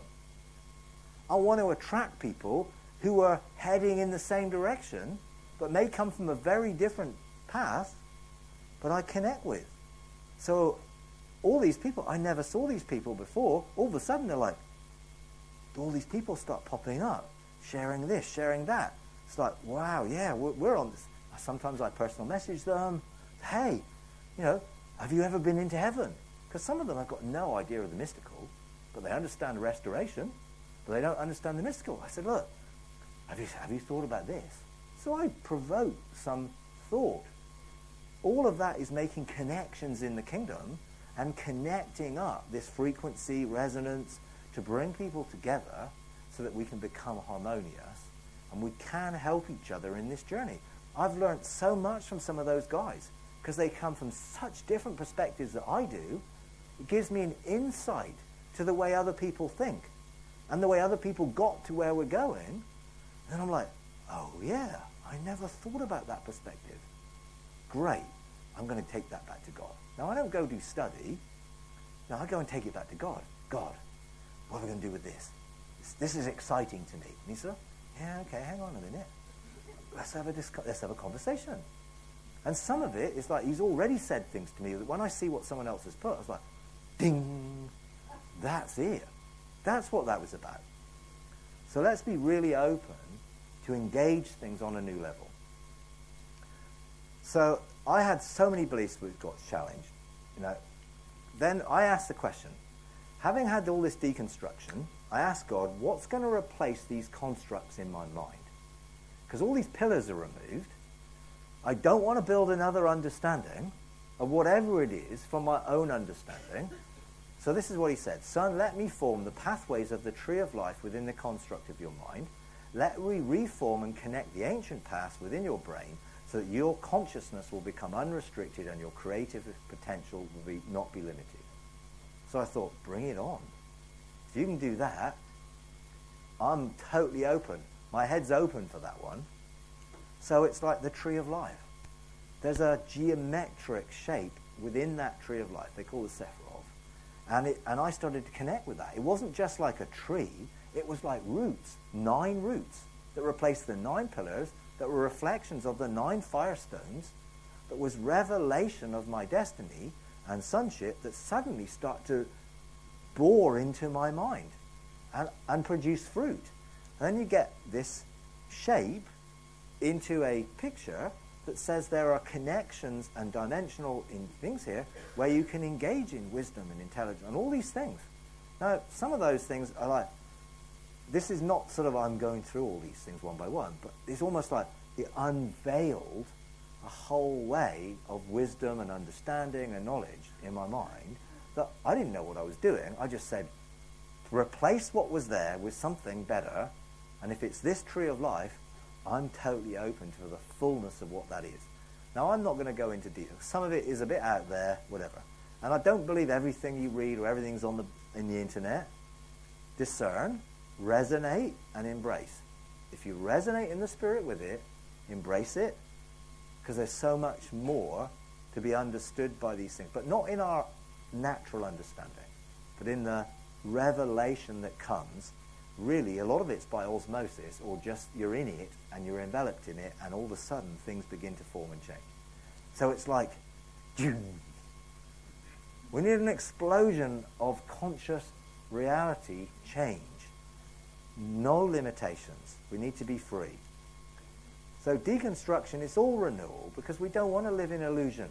I want to attract people who are heading in the same direction, but may come from a very different path, but I connect with. So all these people, I never saw these people before. All of a sudden they're like, all these people start popping up, sharing this, sharing that. It's like, wow, yeah, we're on this. Sometimes I personal message them, hey, have you ever been into heaven? Because some of them have got no idea of the mystical, but they understand restoration, but they don't understand the mystical. I said, look, have you thought about this? So I provoke some thought. All of that is making connections in the kingdom and connecting up this frequency, resonance, to bring people together so that we can become harmonious and we can help each other in this journey. I've learned so much from some of those guys because they come from such different perspectives that I do. It gives me an insight to the way other people think and the way other people got to where we're going. And I'm like, oh yeah, I never thought about that perspective. Great, I'm going to take that back to God. Now I don't go do study. No, I go and take it back to God. God, what are we going to do with this? This is exciting to me. And he said, yeah, okay, hang on a minute. Let's have a conversation. And some of it is like he's already said things to me that when I see what someone else has put, I was like, ding, that's it. That's what that was about. So let's be really open to engage things on a new level. So I had so many beliefs which got challenged. Then I asked the question, having had all this deconstruction, I asked God, what's going to replace these constructs in my mind? Because all these pillars are removed. I don't want to build another understanding of whatever it is from my own understanding. So this is what he said. Son, let me form the pathways of the tree of life within the construct of your mind. Let me reform and connect the ancient paths within your brain so that your consciousness will become unrestricted and your creative potential will not be limited. So I thought, bring it on. If you can do that, I'm totally open. My head's open for that one. So it's like the tree of life. There's a geometric shape within that tree of life. They call it Sephiroth. And I started to connect with that. It wasn't just like a tree. It was like roots, 9 roots that replaced the 9 pillars that were reflections of the 9 firestones that was revelation of my destiny and sonship that suddenly start to bore into my mind and produce fruit. And then you get this shape into a picture that says there are connections and dimensional in things here where you can engage in wisdom and intelligence and all these things. Now, some of those things are like, this is not sort of I'm going through all these things one by one, but it's almost like it unveiled a whole way of wisdom and understanding and knowledge in my mind that I didn't know what I was doing. I just said, replace what was there with something better, and if it's this tree of life, I'm totally open to the fullness of what that is. Now, I'm not going to go into detail. Some of it is a bit out there, whatever. And I don't believe everything you read or everything's in the internet. Discern, resonate, and embrace. If you resonate in the spirit with it, embrace it, because there's so much more to be understood by these things. But not in our natural understanding, but in the revelation that comes. Really, a lot of it's by osmosis, or just you're in it and you're enveloped in it, and all of a sudden things begin to form and change. So it's like, we need an explosion of conscious reality change. No limitations. We need to be free. So deconstruction is all renewal because we don't want to live in illusion.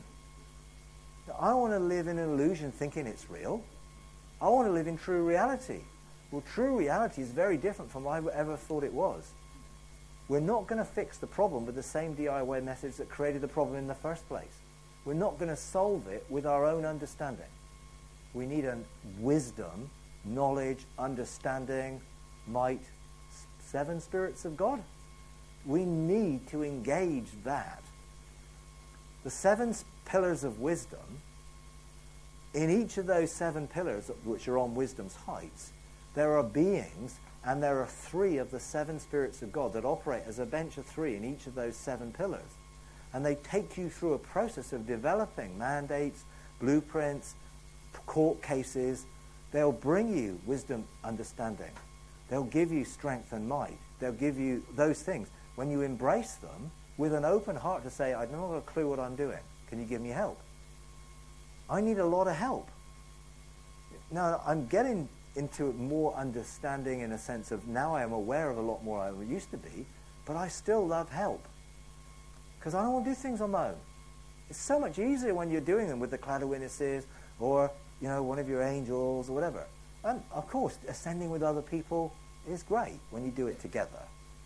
I don't want to live in illusion thinking it's real. I want to live in true reality. Well, true reality is very different from what I ever thought it was. We're not going to fix the problem with the same DIY methods that created the problem in the first place. We're not going to solve it with our own understanding. We need a wisdom, knowledge, understanding, might, seven spirits of God. We need to engage that. The seven pillars of wisdom, in each of those seven pillars, which are on wisdom's heights, there are beings, and there are three of the seven spirits of God that operate as a bench of three in each of those seven pillars. And they take you through a process of developing mandates, blueprints, court cases. They'll bring you wisdom, understanding. They'll give you strength and might. They'll give you those things. When you embrace them with an open heart to say, I don't have a clue what I'm doing. Can you give me help? I need a lot of help. Now, I'm getting into more understanding in a sense of now I am aware of a lot more than I used to be, but I still love help. Because I don't want to do things on my own. It's so much easier when you're doing them with the cloud of witnesses or, one of your angels or whatever. And, of course, ascending with other people is great when you do it together.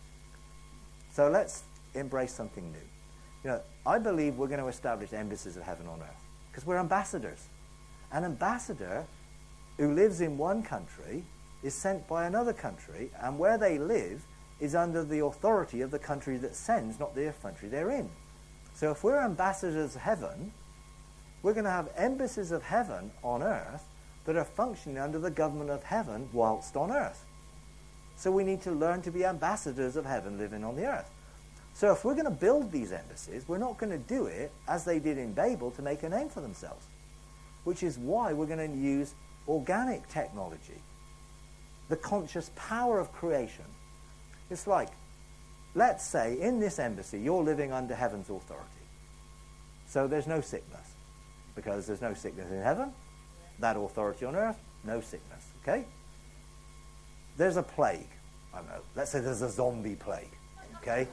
So let's embrace something new. I believe we're going to establish embassies of heaven on earth because we're ambassadors. An ambassador who lives in one country is sent by another country, and where they live is under the authority of the country that sends, not the country they're in. So if we're ambassadors of heaven, we're going to have embassies of heaven on earth that are functioning under the government of heaven whilst on earth. So we need to learn to be ambassadors of heaven living on the earth. So if we're going to build these embassies, we're not going to do it as they did in Babel to make a name for themselves, which is why we're going to use organic technology, the conscious power of creation. It's like, let's say in this embassy you're living under heaven's authority. So there's no sickness, because there's no sickness in heaven. That authority on earth, no sickness, okay? There's a plague. I don't know. Let's say there's a zombie plague, okay?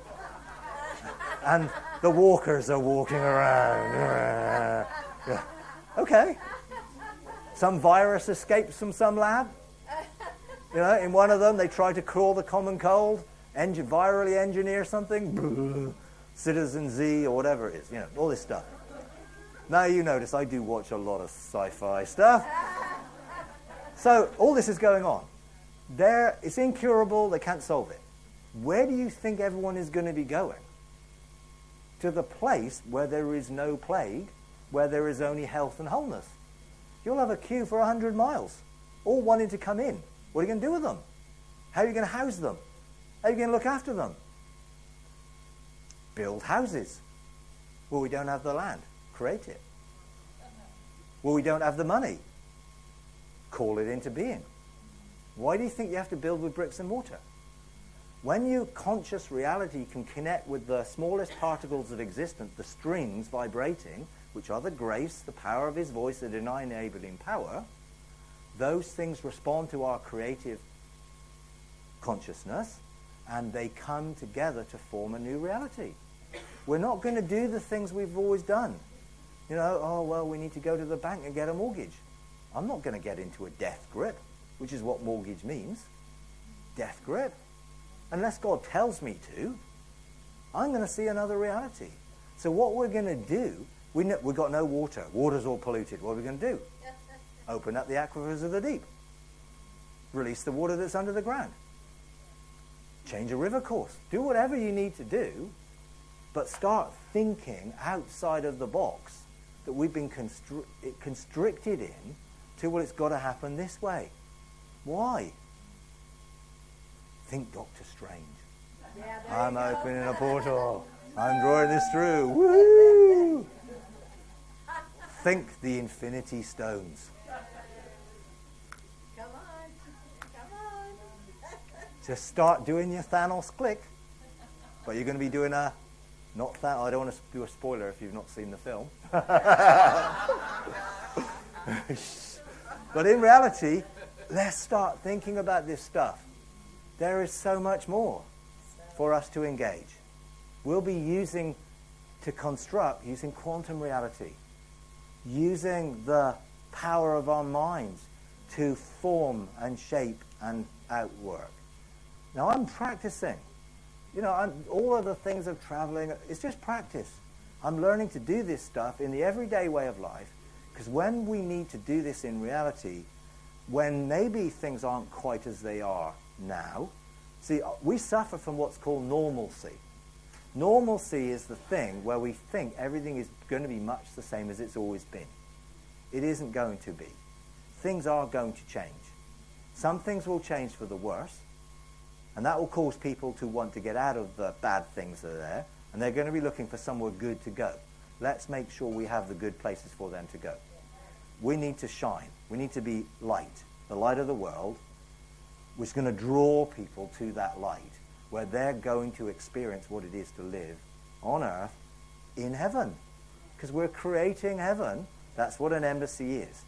And the walkers are walking around. Okay. Some virus escapes from some lab. In one of them, they try to cure the common cold, virally engineer something, Citizen Z or whatever it is, all this stuff. Now you notice I do watch a lot of sci-fi stuff. So all this is going on. It's incurable, they can't solve it. Where do you think everyone is going to be going? To the place where there is no plague, where there is only health and wholeness. You'll have a queue for 100 miles, all wanting to come in. What are you going to do with them? How are you going to house them? How are you going to look after them? Build houses. Well, we don't have the land. Create it. Well, we don't have the money. Call it into being. Why do you think you have to build with bricks and mortar? When your conscious reality can connect with the smallest particles of existence, the strings vibrating, which are the grace, the power of his voice, the enabling power, those things respond to our creative consciousness, and they come together to form a new reality. We're not going to do the things we've always done. We need to go to the bank and get a mortgage. I'm not going to get into a death grip, which is what mortgage means. Death grip. Unless God tells me to, I'm going to see another reality. So what we're going to do, we've got no water. Water's all polluted. What are we going to do? Open up the aquifers of the deep. Release the water that's under the ground. Change a river course. Do whatever you need to do, but start thinking outside of the box that we've been constricted in to, well, it's got to happen this way. Why? Think Doctor Strange. I'm opening a portal. I'm drawing this through. Woo! Think the Infinity Stones. Come on. Just start doing your Thanos click. But you're going to be doing I don't want to do a spoiler if you've not seen the film. But in reality, let's start thinking about this stuff. There is so much more for us to engage. We'll be using quantum reality, using the power of our minds to form and shape and outwork. Now I'm practicing. All of the things of traveling, it's just practice. I'm learning to do this stuff in the everyday way of life, because when we need to do this in reality, when maybe things aren't quite as they are now, See, we suffer from what's called normalcy. Normalcy is the thing where we think everything is going to be much the same as it's always been. It isn't going to be. Things are going to change. Some things will change for the worse, and that will cause people to want to get out of the bad things that are there, and they're going to be looking for somewhere good to go. Let's make sure we have the good places for them to go. We need to shine. We need to be light, the light of the world, which is going to draw people to that light, where they're going to experience what it is to live on earth in heaven. Because we're creating heaven. That's what an embassy is.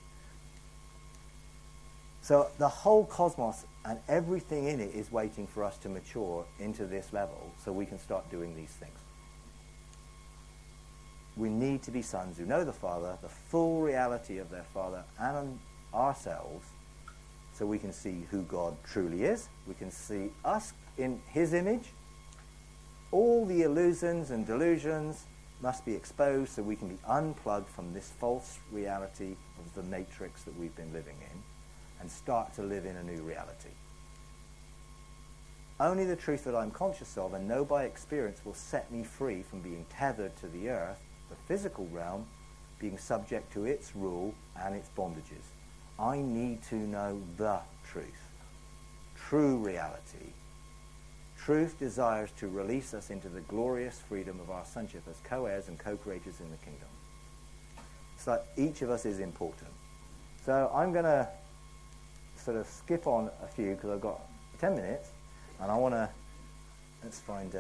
So the whole cosmos and everything in it is waiting for us to mature into this level so we can start doing these things. We need to be sons who know the Father, the full reality of their Father, and ourselves, so we can see who God truly is. We can see us in his image. All the illusions and delusions must be exposed so we can be unplugged from this false reality of the matrix that we've been living in and start to live in a new reality. Only the truth that I'm conscious of and know by experience will set me free from being tethered to the earth, the physical realm, being subject to its rule and its bondages. I need to know the truth, true reality. Truth desires to release us into the glorious freedom of our sonship as co-heirs and co-creators in the kingdom. It's like each of us is important. So I'm going to sort of skip on a few because I've got 10 minutes, and I want to, let's find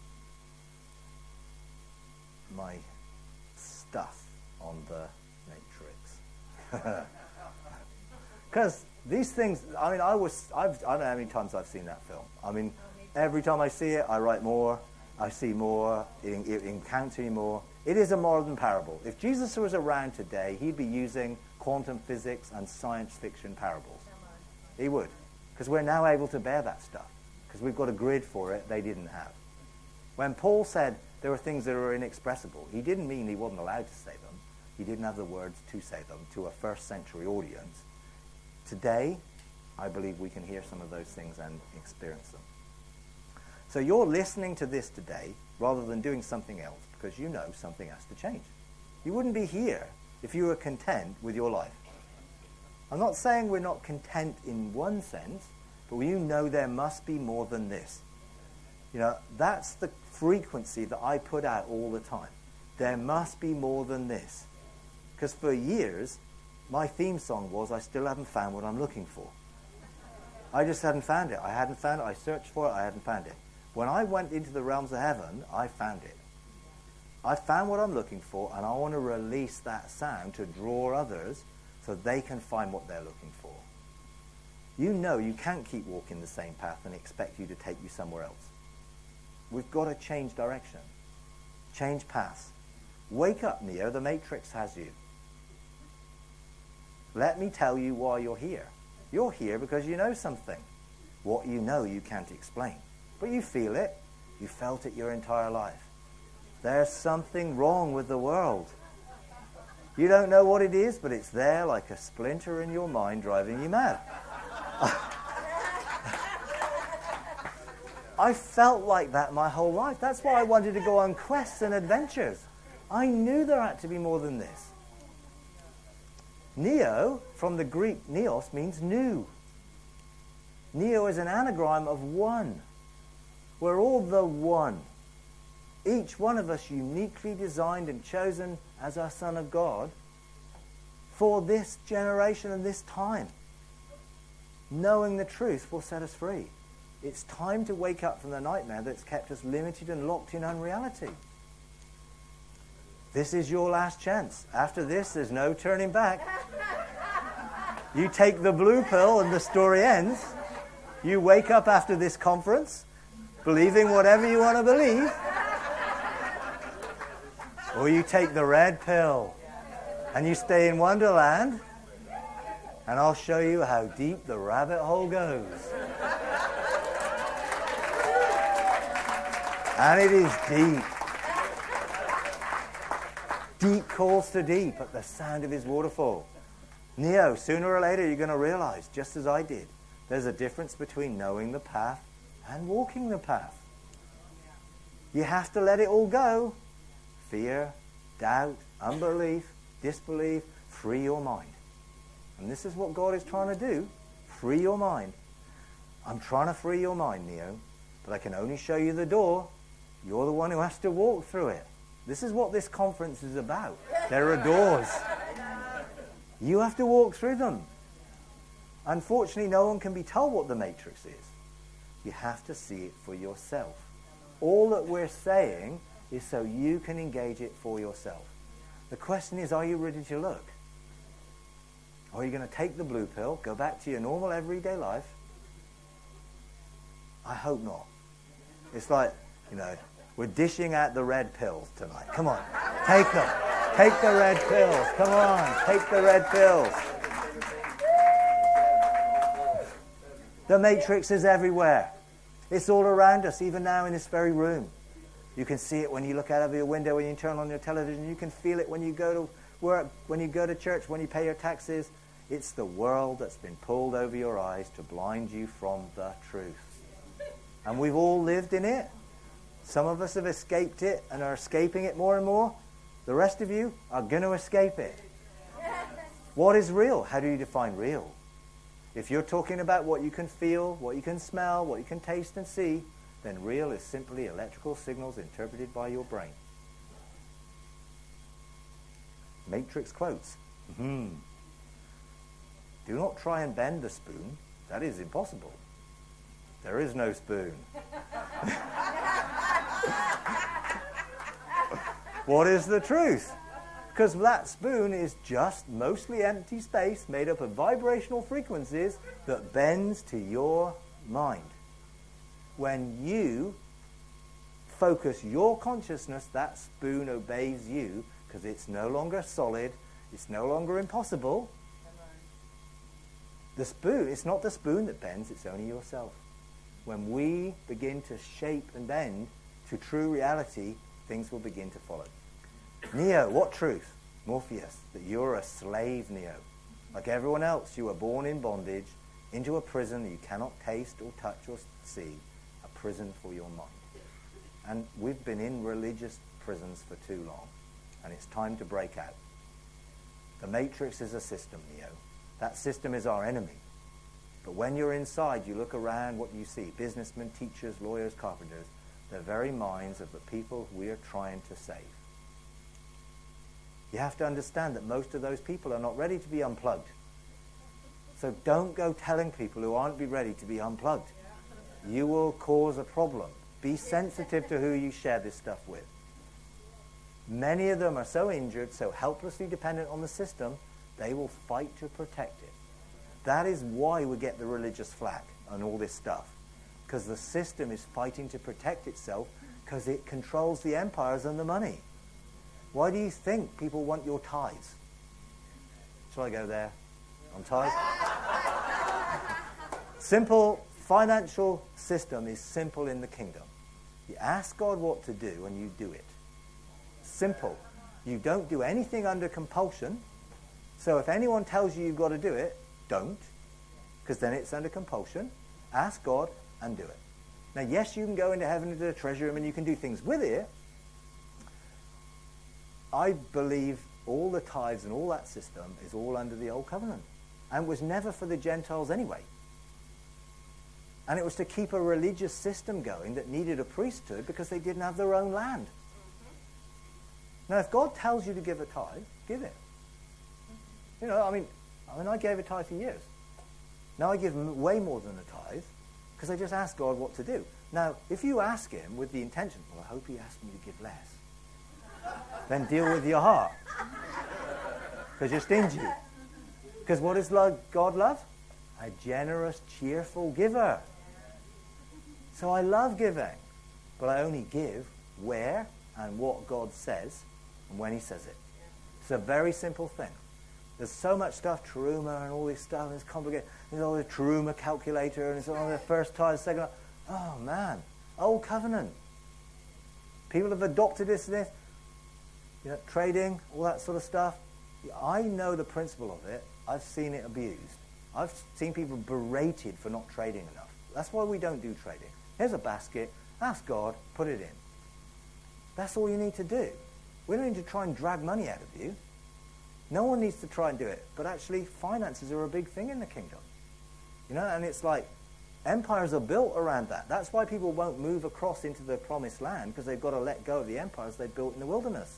my stuff on the matrix. Because these things, I mean, I don't know how many times I've seen that film. I mean, every time I see it, I write more, I see more, it encounters me more. It is a modern parable. If Jesus was around today, he'd be using quantum physics and science fiction parables. He would. Because we're now able to bear that stuff. Because we've got a grid for it they didn't have. When Paul said there were things that are inexpressible, he didn't mean he wasn't allowed to say them. He didn't have the words to say them to a first century audience. Today, I believe we can hear some of those things and experience them. So you're listening to this today rather than doing something else because you know something has to change. You wouldn't be here if you were content with your life. I'm not saying we're not content in one sense, but you know there must be more than this. You know, that's the frequency that I put out all the time. There must be more than this. Because for years, my theme song was, I still haven't found what I'm looking for. I just hadn't found it. I hadn't found it. I searched for it. I hadn't found it. When I went into the realms of heaven, I found it. I found what I'm looking for, and I want to release that sound to draw others so they can find what they're looking for. You know you can't keep walking the same path and expect you to take you somewhere else. We've got to change direction. Change paths. Wake up, Neo. The Matrix has you. Let me tell you why you're here. You're here because you know something. What you know you can't explain. But you feel it. You felt it your entire life. There's something wrong with the world. You don't know what it is, but it's there like a splinter in your mind driving you mad. I felt like that my whole life. That's why I wanted to go on quests and adventures. I knew there had to be more than this. Neo, from the Greek neos, means new. Neo is an anagram of one. We're all the one. Each one of us uniquely designed and chosen as our Son of God for this generation and this time. Knowing the truth will set us free. It's time to wake up from the nightmare that's kept us limited and locked in unreality. This is your last chance. After this, there's no turning back. You take the blue pill and the story ends. You wake up after this conference, believing whatever you want to believe. Or you take the red pill and you stay in Wonderland, and I'll show you how deep the rabbit hole goes. And it is deep. Deep calls to deep at the sound of his waterfall. Neo, sooner or later you're going to realize, just as I did, there's a difference between knowing the path and walking the path. You have to let it all go. Fear, doubt, unbelief, disbelief. Free your mind. And this is what God is trying to do. Free your mind. I'm trying to free your mind, Neo, but I can only show you the door. You're the one who has to walk through it. This is what this conference is about. There are doors. You have to walk through them. Unfortunately, no one can be told what the matrix is. You have to see it for yourself. All that we're saying is so you can engage it for yourself. The question is, are you ready to look? Or are you going to take the blue pill, go back to your normal everyday life? I hope not. It's like, we're dishing out the red pills tonight. Come on, take them. Take the red pills. Come on, take the red pills. The matrix is everywhere. It's all around us, even now in this very room. You can see it when you look out of your window, when you turn on your television. You can feel it when you go to work, when you go to church, when you pay your taxes. It's the world that's been pulled over your eyes to blind you from the truth. And we've all lived in it. Some of us have escaped it and are escaping it more and more. The rest of you are going to escape it. What is real? How do you define real? If you're talking about what you can feel, what you can smell, what you can taste and see, then real is simply electrical signals interpreted by your brain. Matrix quotes. Do not try and bend the spoon. That is impossible. There is no spoon. What is the truth? Because that spoon is just mostly empty space made up of vibrational frequencies that bends to your mind. When you focus your consciousness, that spoon obeys you because it's no longer solid, it's no longer impossible. The spoon, it's not the spoon that bends, it's only yourself. When we begin to shape and bend to true reality, things will begin to follow. Neo, what truth? Morpheus, that you're a slave, Neo. Like everyone else, you were born in bondage into a prison that you cannot taste or touch or see, a prison for your mind. And we've been in religious prisons for too long, and it's time to break out. The matrix is a system, Neo. That system is our enemy. But when you're inside, you look around, what you see? Businessmen, teachers, lawyers, carpenters, the very minds of the people we're trying to save. You have to understand that most of those people are not ready to be unplugged. So don't go telling people who aren't ready to be unplugged. You will cause a problem. Be sensitive to who you share this stuff with. Many of them are so injured, so helplessly dependent on the system, they will fight to protect it. That is why we get the religious flack and all this stuff. Because the system is fighting to protect itself because it controls the empires and the money. Why do you think people want your tithes? Shall I go there? On tithes? Simple financial system is simple in the kingdom. You ask God what to do and you do it. Simple. You don't do anything under compulsion. So if anyone tells you you've got to do it, don't. Because then it's under compulsion. Ask God and do it. Now, yes, you can go into heaven into the treasure room and you can do things with it. I believe all the tithes and all that system is all under the old covenant. And was never for the Gentiles anyway. And it was to keep a religious system going that needed a priesthood because they didn't have their own land. Now, if God tells you to give a tithe, give it. I gave a tithe for years. Now I give way more than a tithe because I just ask God what to do. Now, if you ask him with the intention, well, I hope he asks me to give less, then deal with your heart because you're stingy. Because what does God love? A generous, cheerful giver. So I love giving, but I only give where and what God says and when he says it. It's a very simple thing. There's so much stuff, Teruma and all this stuff, and it's complicated. There's all the Teruma calculator, and it's all the first tithe, second tithe. Oh, man. Old covenant. People have adopted this. Trading, all that sort of stuff. I know the principle of it. I've seen it abused. I've seen people berated for not trading enough. That's why we don't do trading. Here's a basket. Ask God, put it in. That's all you need to do. We don't need to try and drag money out of you. No one needs to try and do it. But actually, finances are a big thing in the kingdom. You know, and it's like empires are built around that. That's why people won't move across into the promised land, because they've got to let go of the empires they built in the wilderness.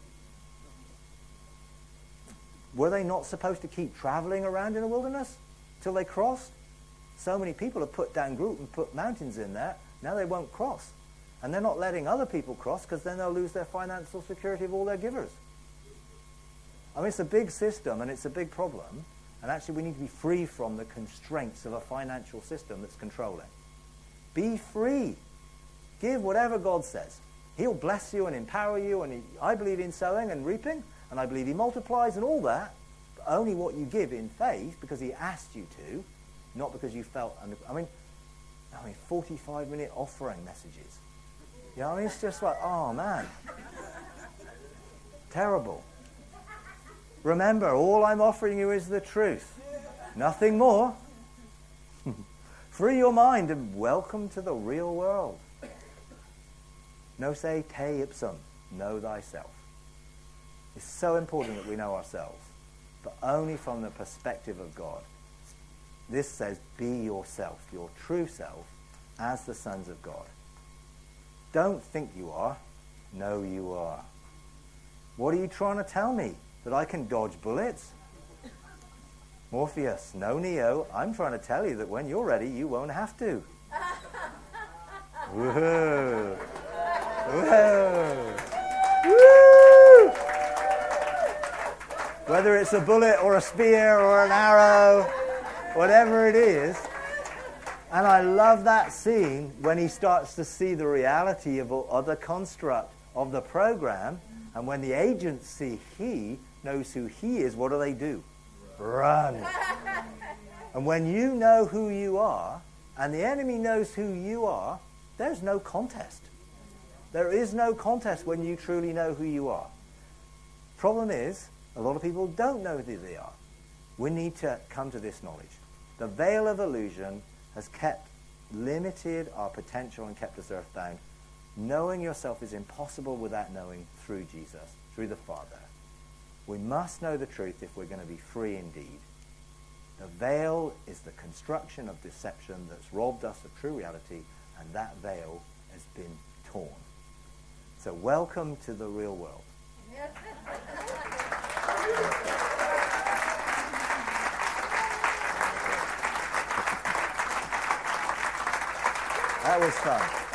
Were they not supposed to keep traveling around in the wilderness till they crossed? So many people have put down group and put mountains in there. Now they won't cross. And they're not letting other people cross, because then they'll lose their financial security of all their givers. I mean, it's a big system and it's a big problem. And actually we need to be free from the constraints of a financial system that's controlling. Be free. Give whatever God says. He'll bless you and empower you. And I believe in sowing and reaping. And I believe he multiplies and all that. But only what you give in faith because he asked you to. Not because you felt... I mean 45-minute offering messages. You know, I mean, it's just like, oh, man. Terrible. Remember, all I'm offering you is the truth. Nothing more. Free your mind and welcome to the real world. No say, te ipsum, know thyself. It's so important that we know ourselves, but only from the perspective of God. This says, be yourself, your true self, as the sons of God. Don't think you are. Know you are. What are you trying to tell me? That I can dodge bullets? Morpheus, no, Neo. I'm trying to tell you that when you're ready, you won't have to. Woohoo! Woohoo! Woo! Whether it's a bullet or a spear or an arrow, whatever it is. And I love that scene when he starts to see the reality of the construct of the program. And when the agents see he knows who he is, what do? Run. And when you know who you are, and the enemy knows who you are, there's no contest. There is no contest when you truly know who you are. Problem is, a lot of people don't know who they are. We need to come to this knowledge. The veil of illusion has limited our potential and kept us earthbound. Knowing yourself is impossible without knowing through Jesus, through the Father. We must know the truth if we're going to be free indeed. The veil is the construction of deception that's robbed us of true reality, and that veil has been torn. So welcome to the real world. That was fun.